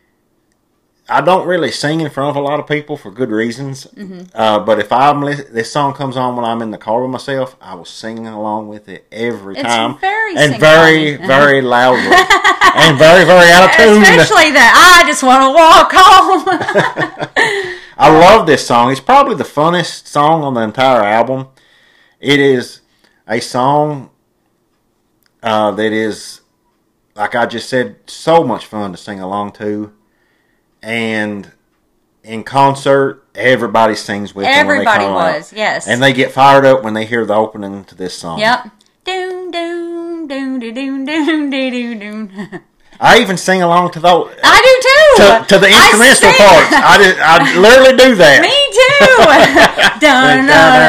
I don't really sing in front of a lot of people for good reasons. Mm-hmm. Uh, but if I'm li- this song comes on when I'm in the car with myself, I will sing along with it every It's time, very and sing-songy. very very loudly, and very very out of tune. Especially that I just want to walk home. I love this song. It's probably the funnest song on the entire album. It is a song uh, that is, like I just said, so much fun to sing along to. And in concert, everybody sings with them. Everybody when they come out. was, yes. And they get fired up when they hear the opening to this song. Yep. Doom, doom, doom, doom, doom, doom, doom, doom. I even sing along to those. I do too. To, to the I instrumental sing. parts. I, did, I literally do that. Me too. Dun,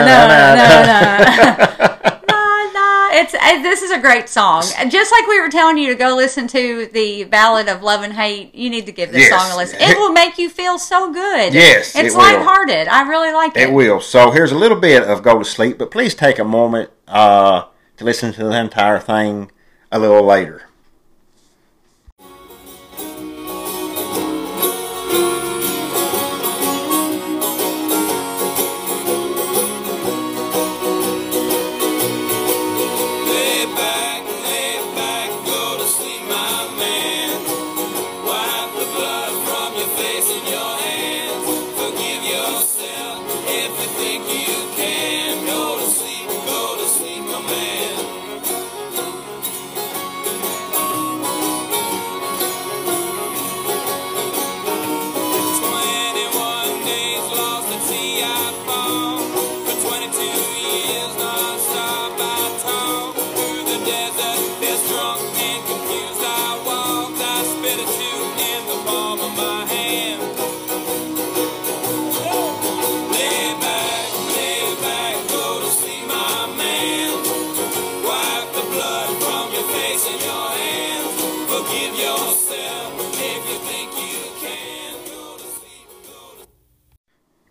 na, na, na, na. La, la. It's uh, this is a great song. Just like we were telling you to go listen to the Ballad of Love and Hate, you need to give this Yes. song a listen. It will make you feel so good. Yes, it's it will. lighthearted. I really like it. It will. So here's a little bit of Go to Sleep, but please take a moment uh, to listen to the entire thing a little later. Lay back, lay back, go to sleep, my man. Wipe the blood from your face and your hands. Forgive yourself if you think you can. Go to sleep, go to sleep, my man.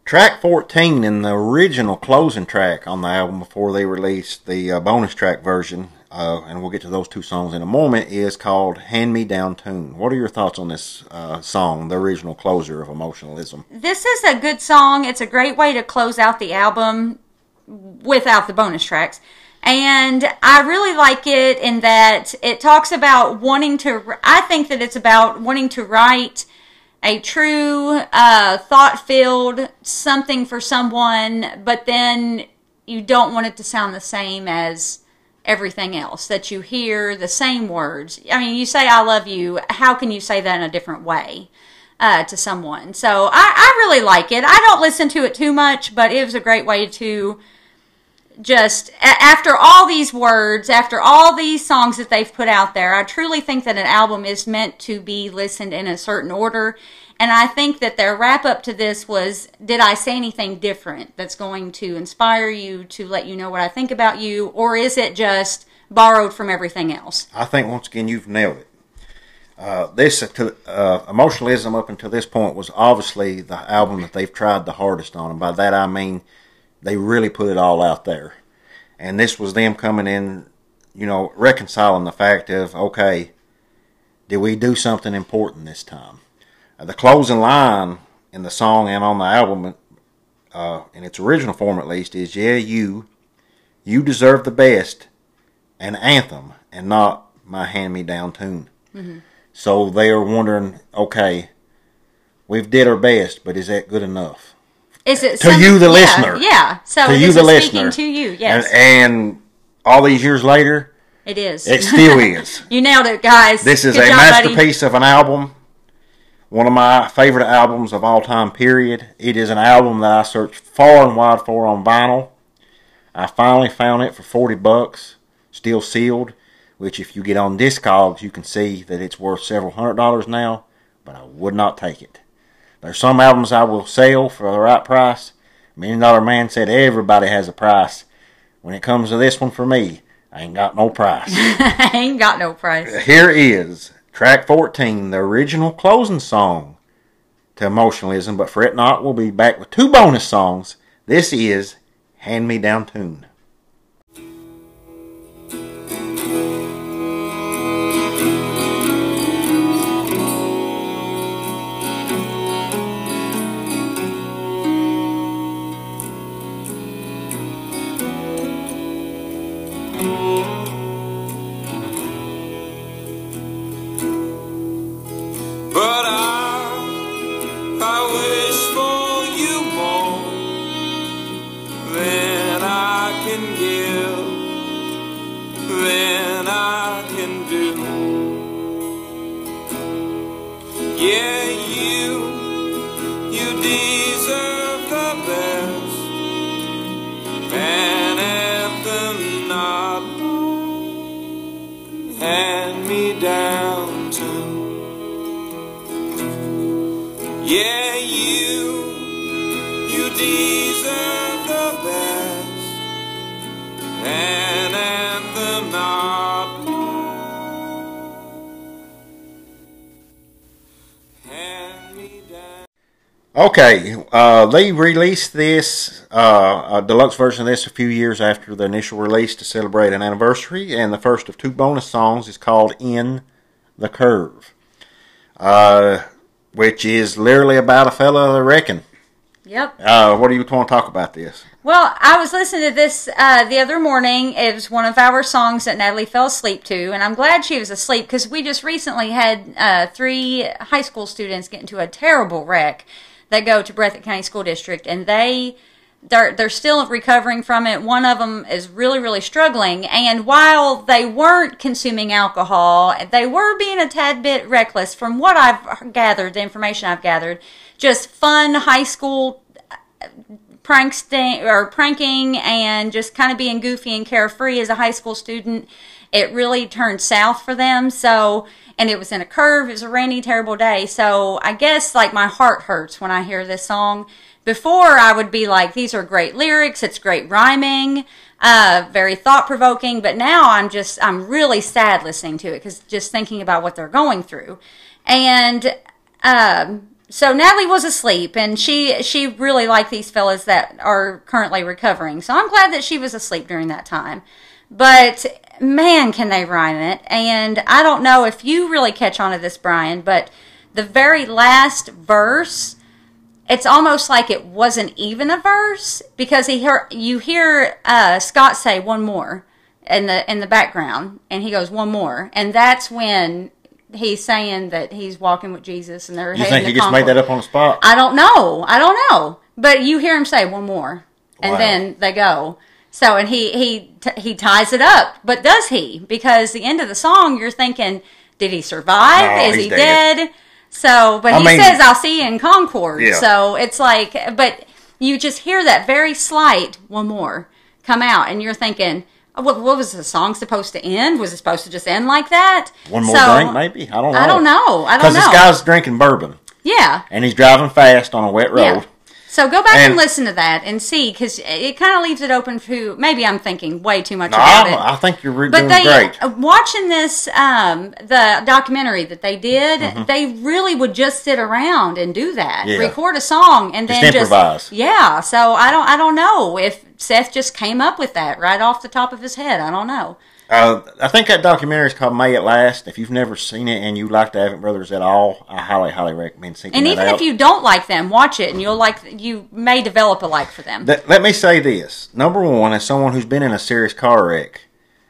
Track fourteen in the original closing track on the album before they released the uh, bonus track version, uh, and we'll get to those two songs in a moment, is called Hand Me Down Tune. What are your thoughts on this uh, song, the original closer of Emotionalism? This is a good song. It's a great way to close out the album without the bonus tracks. And I really like it in that it talks about wanting to, I think that it's about wanting to write a true, uh, thought-filled something for someone, but then you don't want it to sound the same as everything else, that you hear the same words. I mean, you say, I love you. How can you say that in a different way uh, to someone? So I, I really like it. I don't listen to it too much, but it was a great way to just, after all these words, after all these songs that they've put out there, I truly think that an album is meant to be listened in a certain order. And I think that their wrap up to this was, did I say anything different that's going to inspire you, to let you know what I think about you? Or is it just borrowed from everything else? I think, once again, you've nailed it. Uh, this uh, uh, Emotionalism up until this point was obviously the album that they've tried the hardest on. And by that I mean, they really put it all out there. And this was them coming in, you know, reconciling the fact of, okay, did we do something important this time? Uh, the closing line in the song and on the album, uh, in its original form at least, is, yeah, you, you deserve the best, an anthem, and not my hand-me-down tune. Mm-hmm. So they are wondering, okay, we've did our best, but is that good enough? Is it to you, the yeah, listener? Yeah. So to this you, the is listener. Speaking to you, yes. And, and all these years later, it is. It still is. You nailed it, guys. This is Good a job, masterpiece buddy. Of an album. One of my favorite albums of all time, period. It is an album that I searched far and wide for on vinyl. I finally found it for forty bucks, still sealed, which if you get on Discogs, you can see that it's worth several hundred dollars now, but I would not take it. There's some albums I will sell for the right price. Million Dollar Man said everybody has a price. When it comes to this one for me, I ain't got no price. I ain't got no price. Here is track fourteen, the original closing song to Emotionalism, but fret not, we'll be back with two bonus songs. This is Hand Me Down Tune. But I, I wish for you more than I can give, than I can do. Yeah, you, you deserve the best, an anthem not hand me down to. Yeah, you, you deserve the best, an anthem not hand me down. Okay, uh, they released this, uh, a deluxe version of this a few years after the initial release to celebrate an anniversary, and the first of two bonus songs is called In the Curve. Uh... Which is literally about a fella wrecking. Yep. Uh, what do you want to talk about this? Well, I was listening to this uh, the other morning. It was one of our songs that Natalie fell asleep to, and I'm glad she was asleep because we just recently had uh, three high school students get into a terrible wreck that go to Breathitt County School District, and they they're they're still recovering from it. One of them is really really struggling, and while they weren't consuming alcohol, they were being a tad bit reckless. From what I've gathered, the information I've gathered, just fun high school prankst or pranking and just kind of being goofy and carefree as a high school student. It really turned south for them. So, and it was in a curve. It was a rainy, terrible day. So I guess like my heart hurts when I hear this song. Before, I would be like, these are great lyrics, it's great rhyming, uh, very thought-provoking, but now I'm just, I'm really sad listening to it, because just thinking about what they're going through. And um, so Natalie was asleep, and she she really liked these fellas that are currently recovering. So I'm glad that she was asleep during that time. But man, can they rhyme it? And I don't know if you really catch on to this, Brian, but the very last verse, it's almost like it wasn't even a verse, because he hear, you hear uh, Scott say one more in the in the background, and he goes one more, and that's when he's saying that he's walking with Jesus, and they're You heading think to he just Concord. made that up on the spot? I don't know. I don't know. But you hear him say one more, and Wow. then they go. So, and he he t- he ties it up. But does he? Because the end of the song, you're thinking, did he survive? No, Is he's he dead. dead? So, but I he mean- says, "I'll see you in Concord." Yeah. So it's like, but you just hear that very slight one more come out, and you're thinking, oh, what, what was the song supposed to end? Was it supposed to just end like that? One more So, drink, maybe? I don't know. I don't know. I don't Because know. this guy's drinking bourbon, yeah. and he's driving fast on a wet road. Yeah. So go back and, And- listen to that and see, because it kind of leaves it open to, maybe I'm thinking way too much No, about I, it. I think you're re- But doing they, great. uh, watching this, um, the documentary that they did, Mm-hmm. they really would just sit around and do that, Yeah. record a song, and Just then improvise. just yeah. So I don't, I don't know if Seth just came up with that right off the top of his head. I don't know. Uh, I think that documentary is called May It Last. If you've never seen it and you like the Avent Brothers at all, I highly, highly recommend seeking And that even out. if you don't like them, watch it, and you'll like. You may develop a like for them. Let, let me say this. Number one, as someone who's been in a serious car wreck,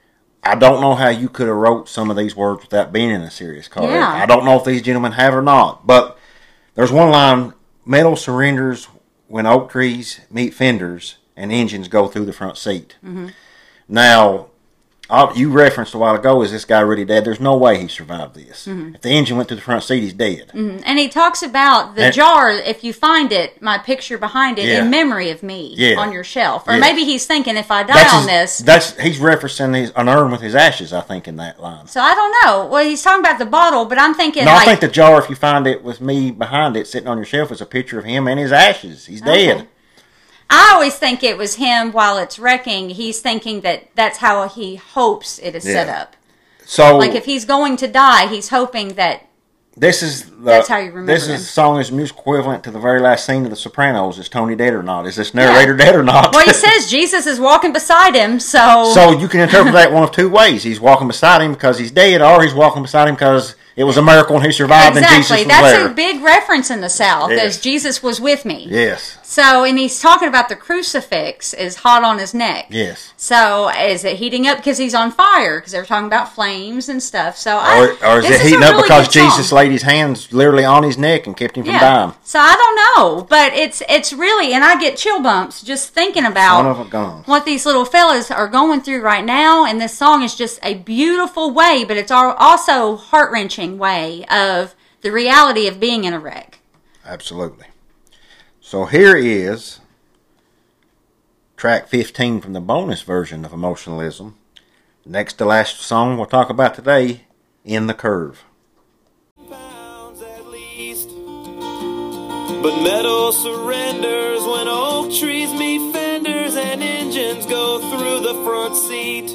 I don't know how you could have wrote some of these words without being in a serious car Yeah. wreck. I don't know if these gentlemen have or not. But there's one line, metal surrenders when oak trees meet fenders and engines go through the front seat. Mm-hmm. Now, uh, you referenced a while ago, is this guy really dead? There's no way he survived this. Mm-hmm. If the engine went through the front seat, he's dead. And he talks about the And- jar, if you find it, my picture behind it, Yeah. in memory of me Yeah. on your shelf. Or Yeah. maybe he's thinking, if I die That's on his- this. That's he's referencing his, an urn with his ashes, I think, in that line. So I don't know. Well, he's talking about the bottle, but I'm thinking, No, like, I think the jar, if you find it with me behind it, sitting on your shelf, is a picture of him and his ashes. He's dead. Okay. I always think it was him while it's wrecking. He's thinking that that's how he hopes it is set Yeah. up. So Like, if he's going to die, he's hoping that. this is the, That's how you remember this him. is the song is music equivalent to the very last scene of The Sopranos. Is Tony dead or not? Is this narrator dead or not? Well, he says Jesus is walking beside him, so. So you can interpret that one of two ways. He's walking beside him because he's dead, or he's walking beside him because it was a miracle and he survived Exactly. and Jesus was That's there. a big reference in the South, Yes. as Jesus was with me. Yes, So, and he's talking about the crucifix is hot on his neck. yes. So, is it heating up because he's on fire? Because they were talking about flames and stuff. So, I, Or, or is this it heating a up really because good song. Jesus laid his hands literally on his neck and kept him from Yeah. dying? So I don't know, but it's it's really, and I get chill bumps just thinking Son about of a gun. what these little fellas are going through right now. And this song is just a beautiful way, but it's al- also heart wrenching way of the reality of being in a wreck. Absolutely. So here is track fifteen from the bonus version of Emotionalism. Next to last song we'll talk about today, In the Curve. Pounds at least. But metal surrenders when oak trees meet fenders and engines go through the front seat.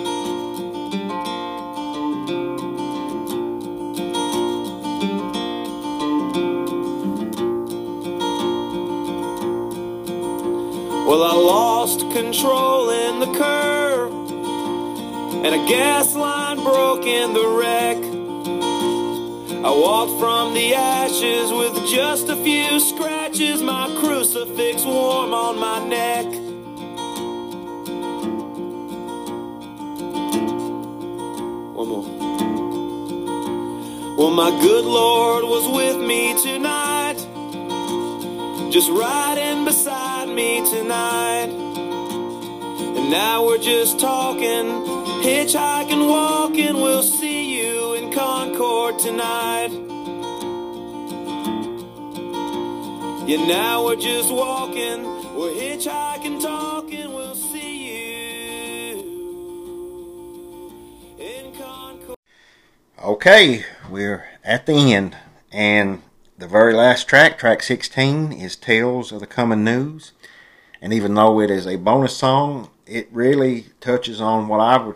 Well, I lost control in the curve, and a gas line broke in the wreck. I walked from the ashes with just a few scratches, my crucifix warm on my neck. One more. Well, my good Lord was with me tonight, just riding beside me tonight. And now we're just talking, hitchhiking, walking. We'll see you in Concord tonight. Yeah, now we're just walking, we're hitchhiking, talking. We'll see you in Concord. Okay, we're at the end, and the very last track, track sixteen, is Tales of the Coming News. And even though it is a bonus song, it really touches on what I would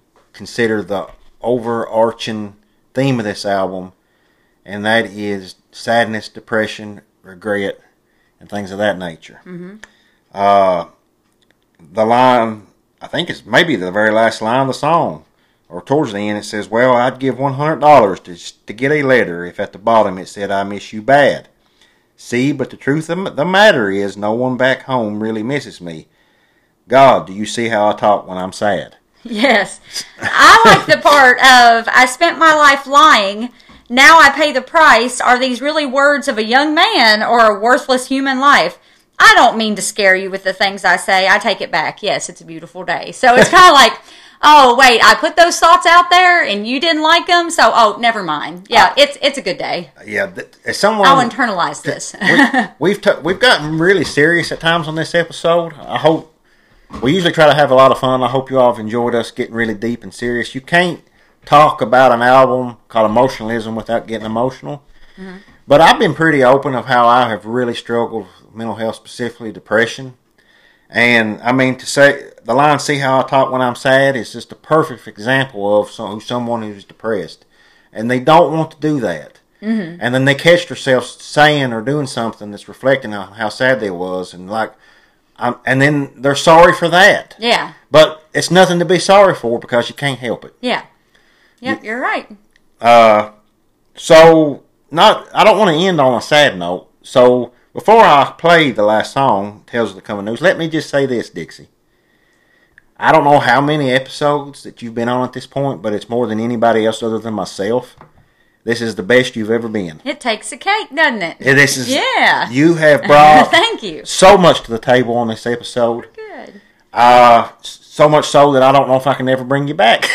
consider the overarching theme of this album, and that is sadness, depression, regret, and things of that nature. Mm-hmm. Uh, the line, I think it's maybe the very last line of the song, or towards the end, it says, well, I'd give one hundred dollars to, to get a letter if at the bottom it said, I miss you bad. See, but the truth of the matter is no one back home really misses me. God, do you see how I talk when I'm sad? Yes. I like the part of, I spent my life lying, now I pay the price. Are these really words of a young man or a worthless human life? I don't mean to scare you with the things I say. I take it back. Yes, it's a beautiful day. So it's kind of like, oh, wait, I put those thoughts out there and you didn't like them, so, oh, never mind. Yeah, it's it's a good day. Yeah, as someone... I'll internalize this. we, we've, t- we've gotten really serious at times on this episode. I hope... We usually try to have a lot of fun. I hope you all have enjoyed us getting really deep and serious. You can't talk about an album called Emotionalism without getting emotional. Mm-hmm. But I've been pretty open of how I have really struggled with mental health, specifically depression. And, I mean, to say, the line, see how I talk when I'm sad, is just a perfect example of some, someone who's depressed. And they don't want to do that. Mm-hmm. And then they catch themselves saying or doing something that's reflecting on how sad they was. And, like, um, and then they're sorry for that. Yeah. But it's nothing to be sorry for because you can't help it. Yeah. Yep, you're right. Uh, so, not, I don't want to end on a sad note. So, before I play the last song, Tales of the Coming News, let me just say this, Dixie. I don't know how many episodes that you've been on at this point, but it's more than anybody else other than myself. This is the best you've ever been. It takes a cake, doesn't it? Yeah, this is, yeah. You have brought Thank you. so much to the table on this episode. Good. Uh, so much so that I don't know if I can ever bring you back.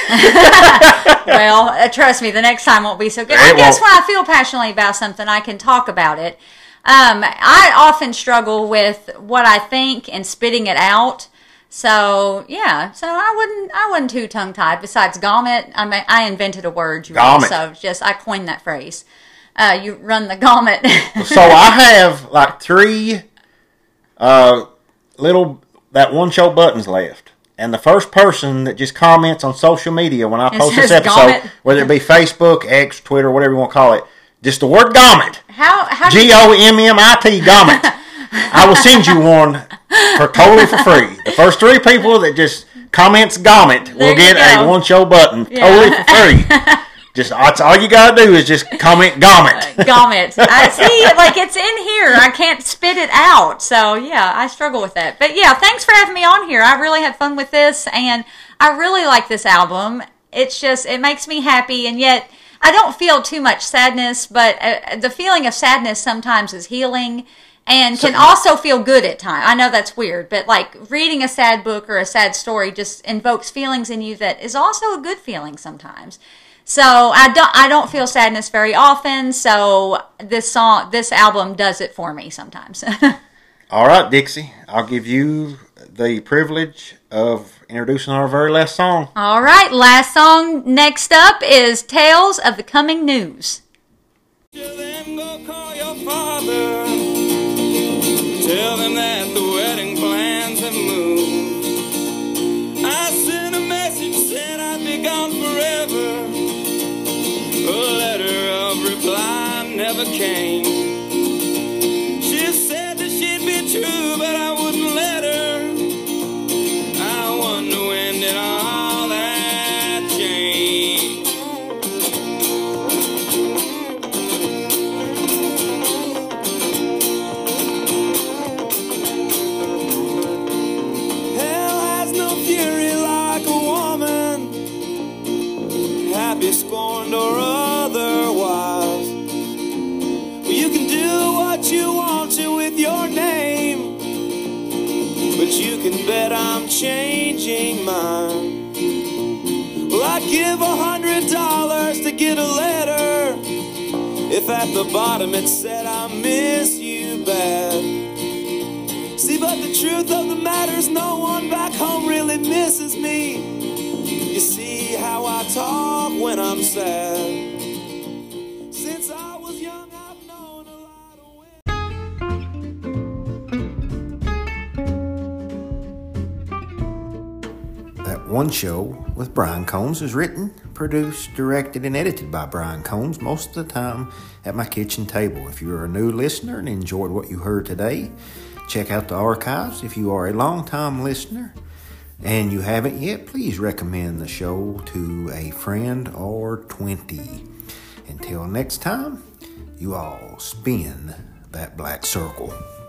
Well, uh, trust me, the next time won't be so good. It I guess won't. when I feel passionately about something, I can talk about it. Um, I often struggle with what I think and spitting it out. So yeah, so I wouldn't, I wasn't too tongue tied. Besides gamut, I mean, I invented a word. You Gamut. know, so just I coined that phrase. Uh, you run the gamut. So I have like three uh, little that one show buttons left. And the first person that just comments on social media when I It post this says episode, Gomit. whether it be Facebook, X, Twitter, whatever you want to call it, just the word Gomit. How how do G you, O M M I T, Gomit. I will send you one for totally for free. The first three people that just comments Gomit There will you get go. a one show button Yeah. totally for free. Just that's all you gotta do is just comment Gomit. gamut? I see, like it's in here. I can't spit it out. So yeah, I struggle with that. But yeah, thanks for having me on here. I really had fun with this, and I really like this album. It's just it makes me happy, and yet I don't feel too much sadness. But uh, the feeling of sadness sometimes is healing, and can also feel good at times. I know that's weird, but like reading a sad book or a sad story just invokes feelings in you that is also a good feeling sometimes. So I don't I don't feel sadness very often. So this song, this album does it for me sometimes. All right, Dixie, I'll give you the privilege of introducing our very last song. All right, last song next up is Tales of the Coming News. Then go call your father. Tell them that the wedding plans have moved. I sent a message, said I'd be gone forever. A letter of reply never came. She said that she'd be true, but I wouldn't let her. I wonder when did all that change? Hell has no fury like a woman, happy, scorned, or otherwise. Well, you can do what you want to with your name, but you can bet I'm changing mine. Well, I'd give a hundred dollars to get a letter if at the bottom it said I miss you bad. See, but the truth of the matter is no one back home really misses me. You see how I talk when I'm sad. Since I was young, I've known a lot of women. That One Show with Brian Combs is written, produced, directed, and edited by Brian Combs, most of the time at my kitchen table. If you're a new listener and enjoyed what you heard today, check out the archives. If you are a long-time listener and you haven't yet, please recommend the show to a friend or twenty. Until next time, you all spin that black circle.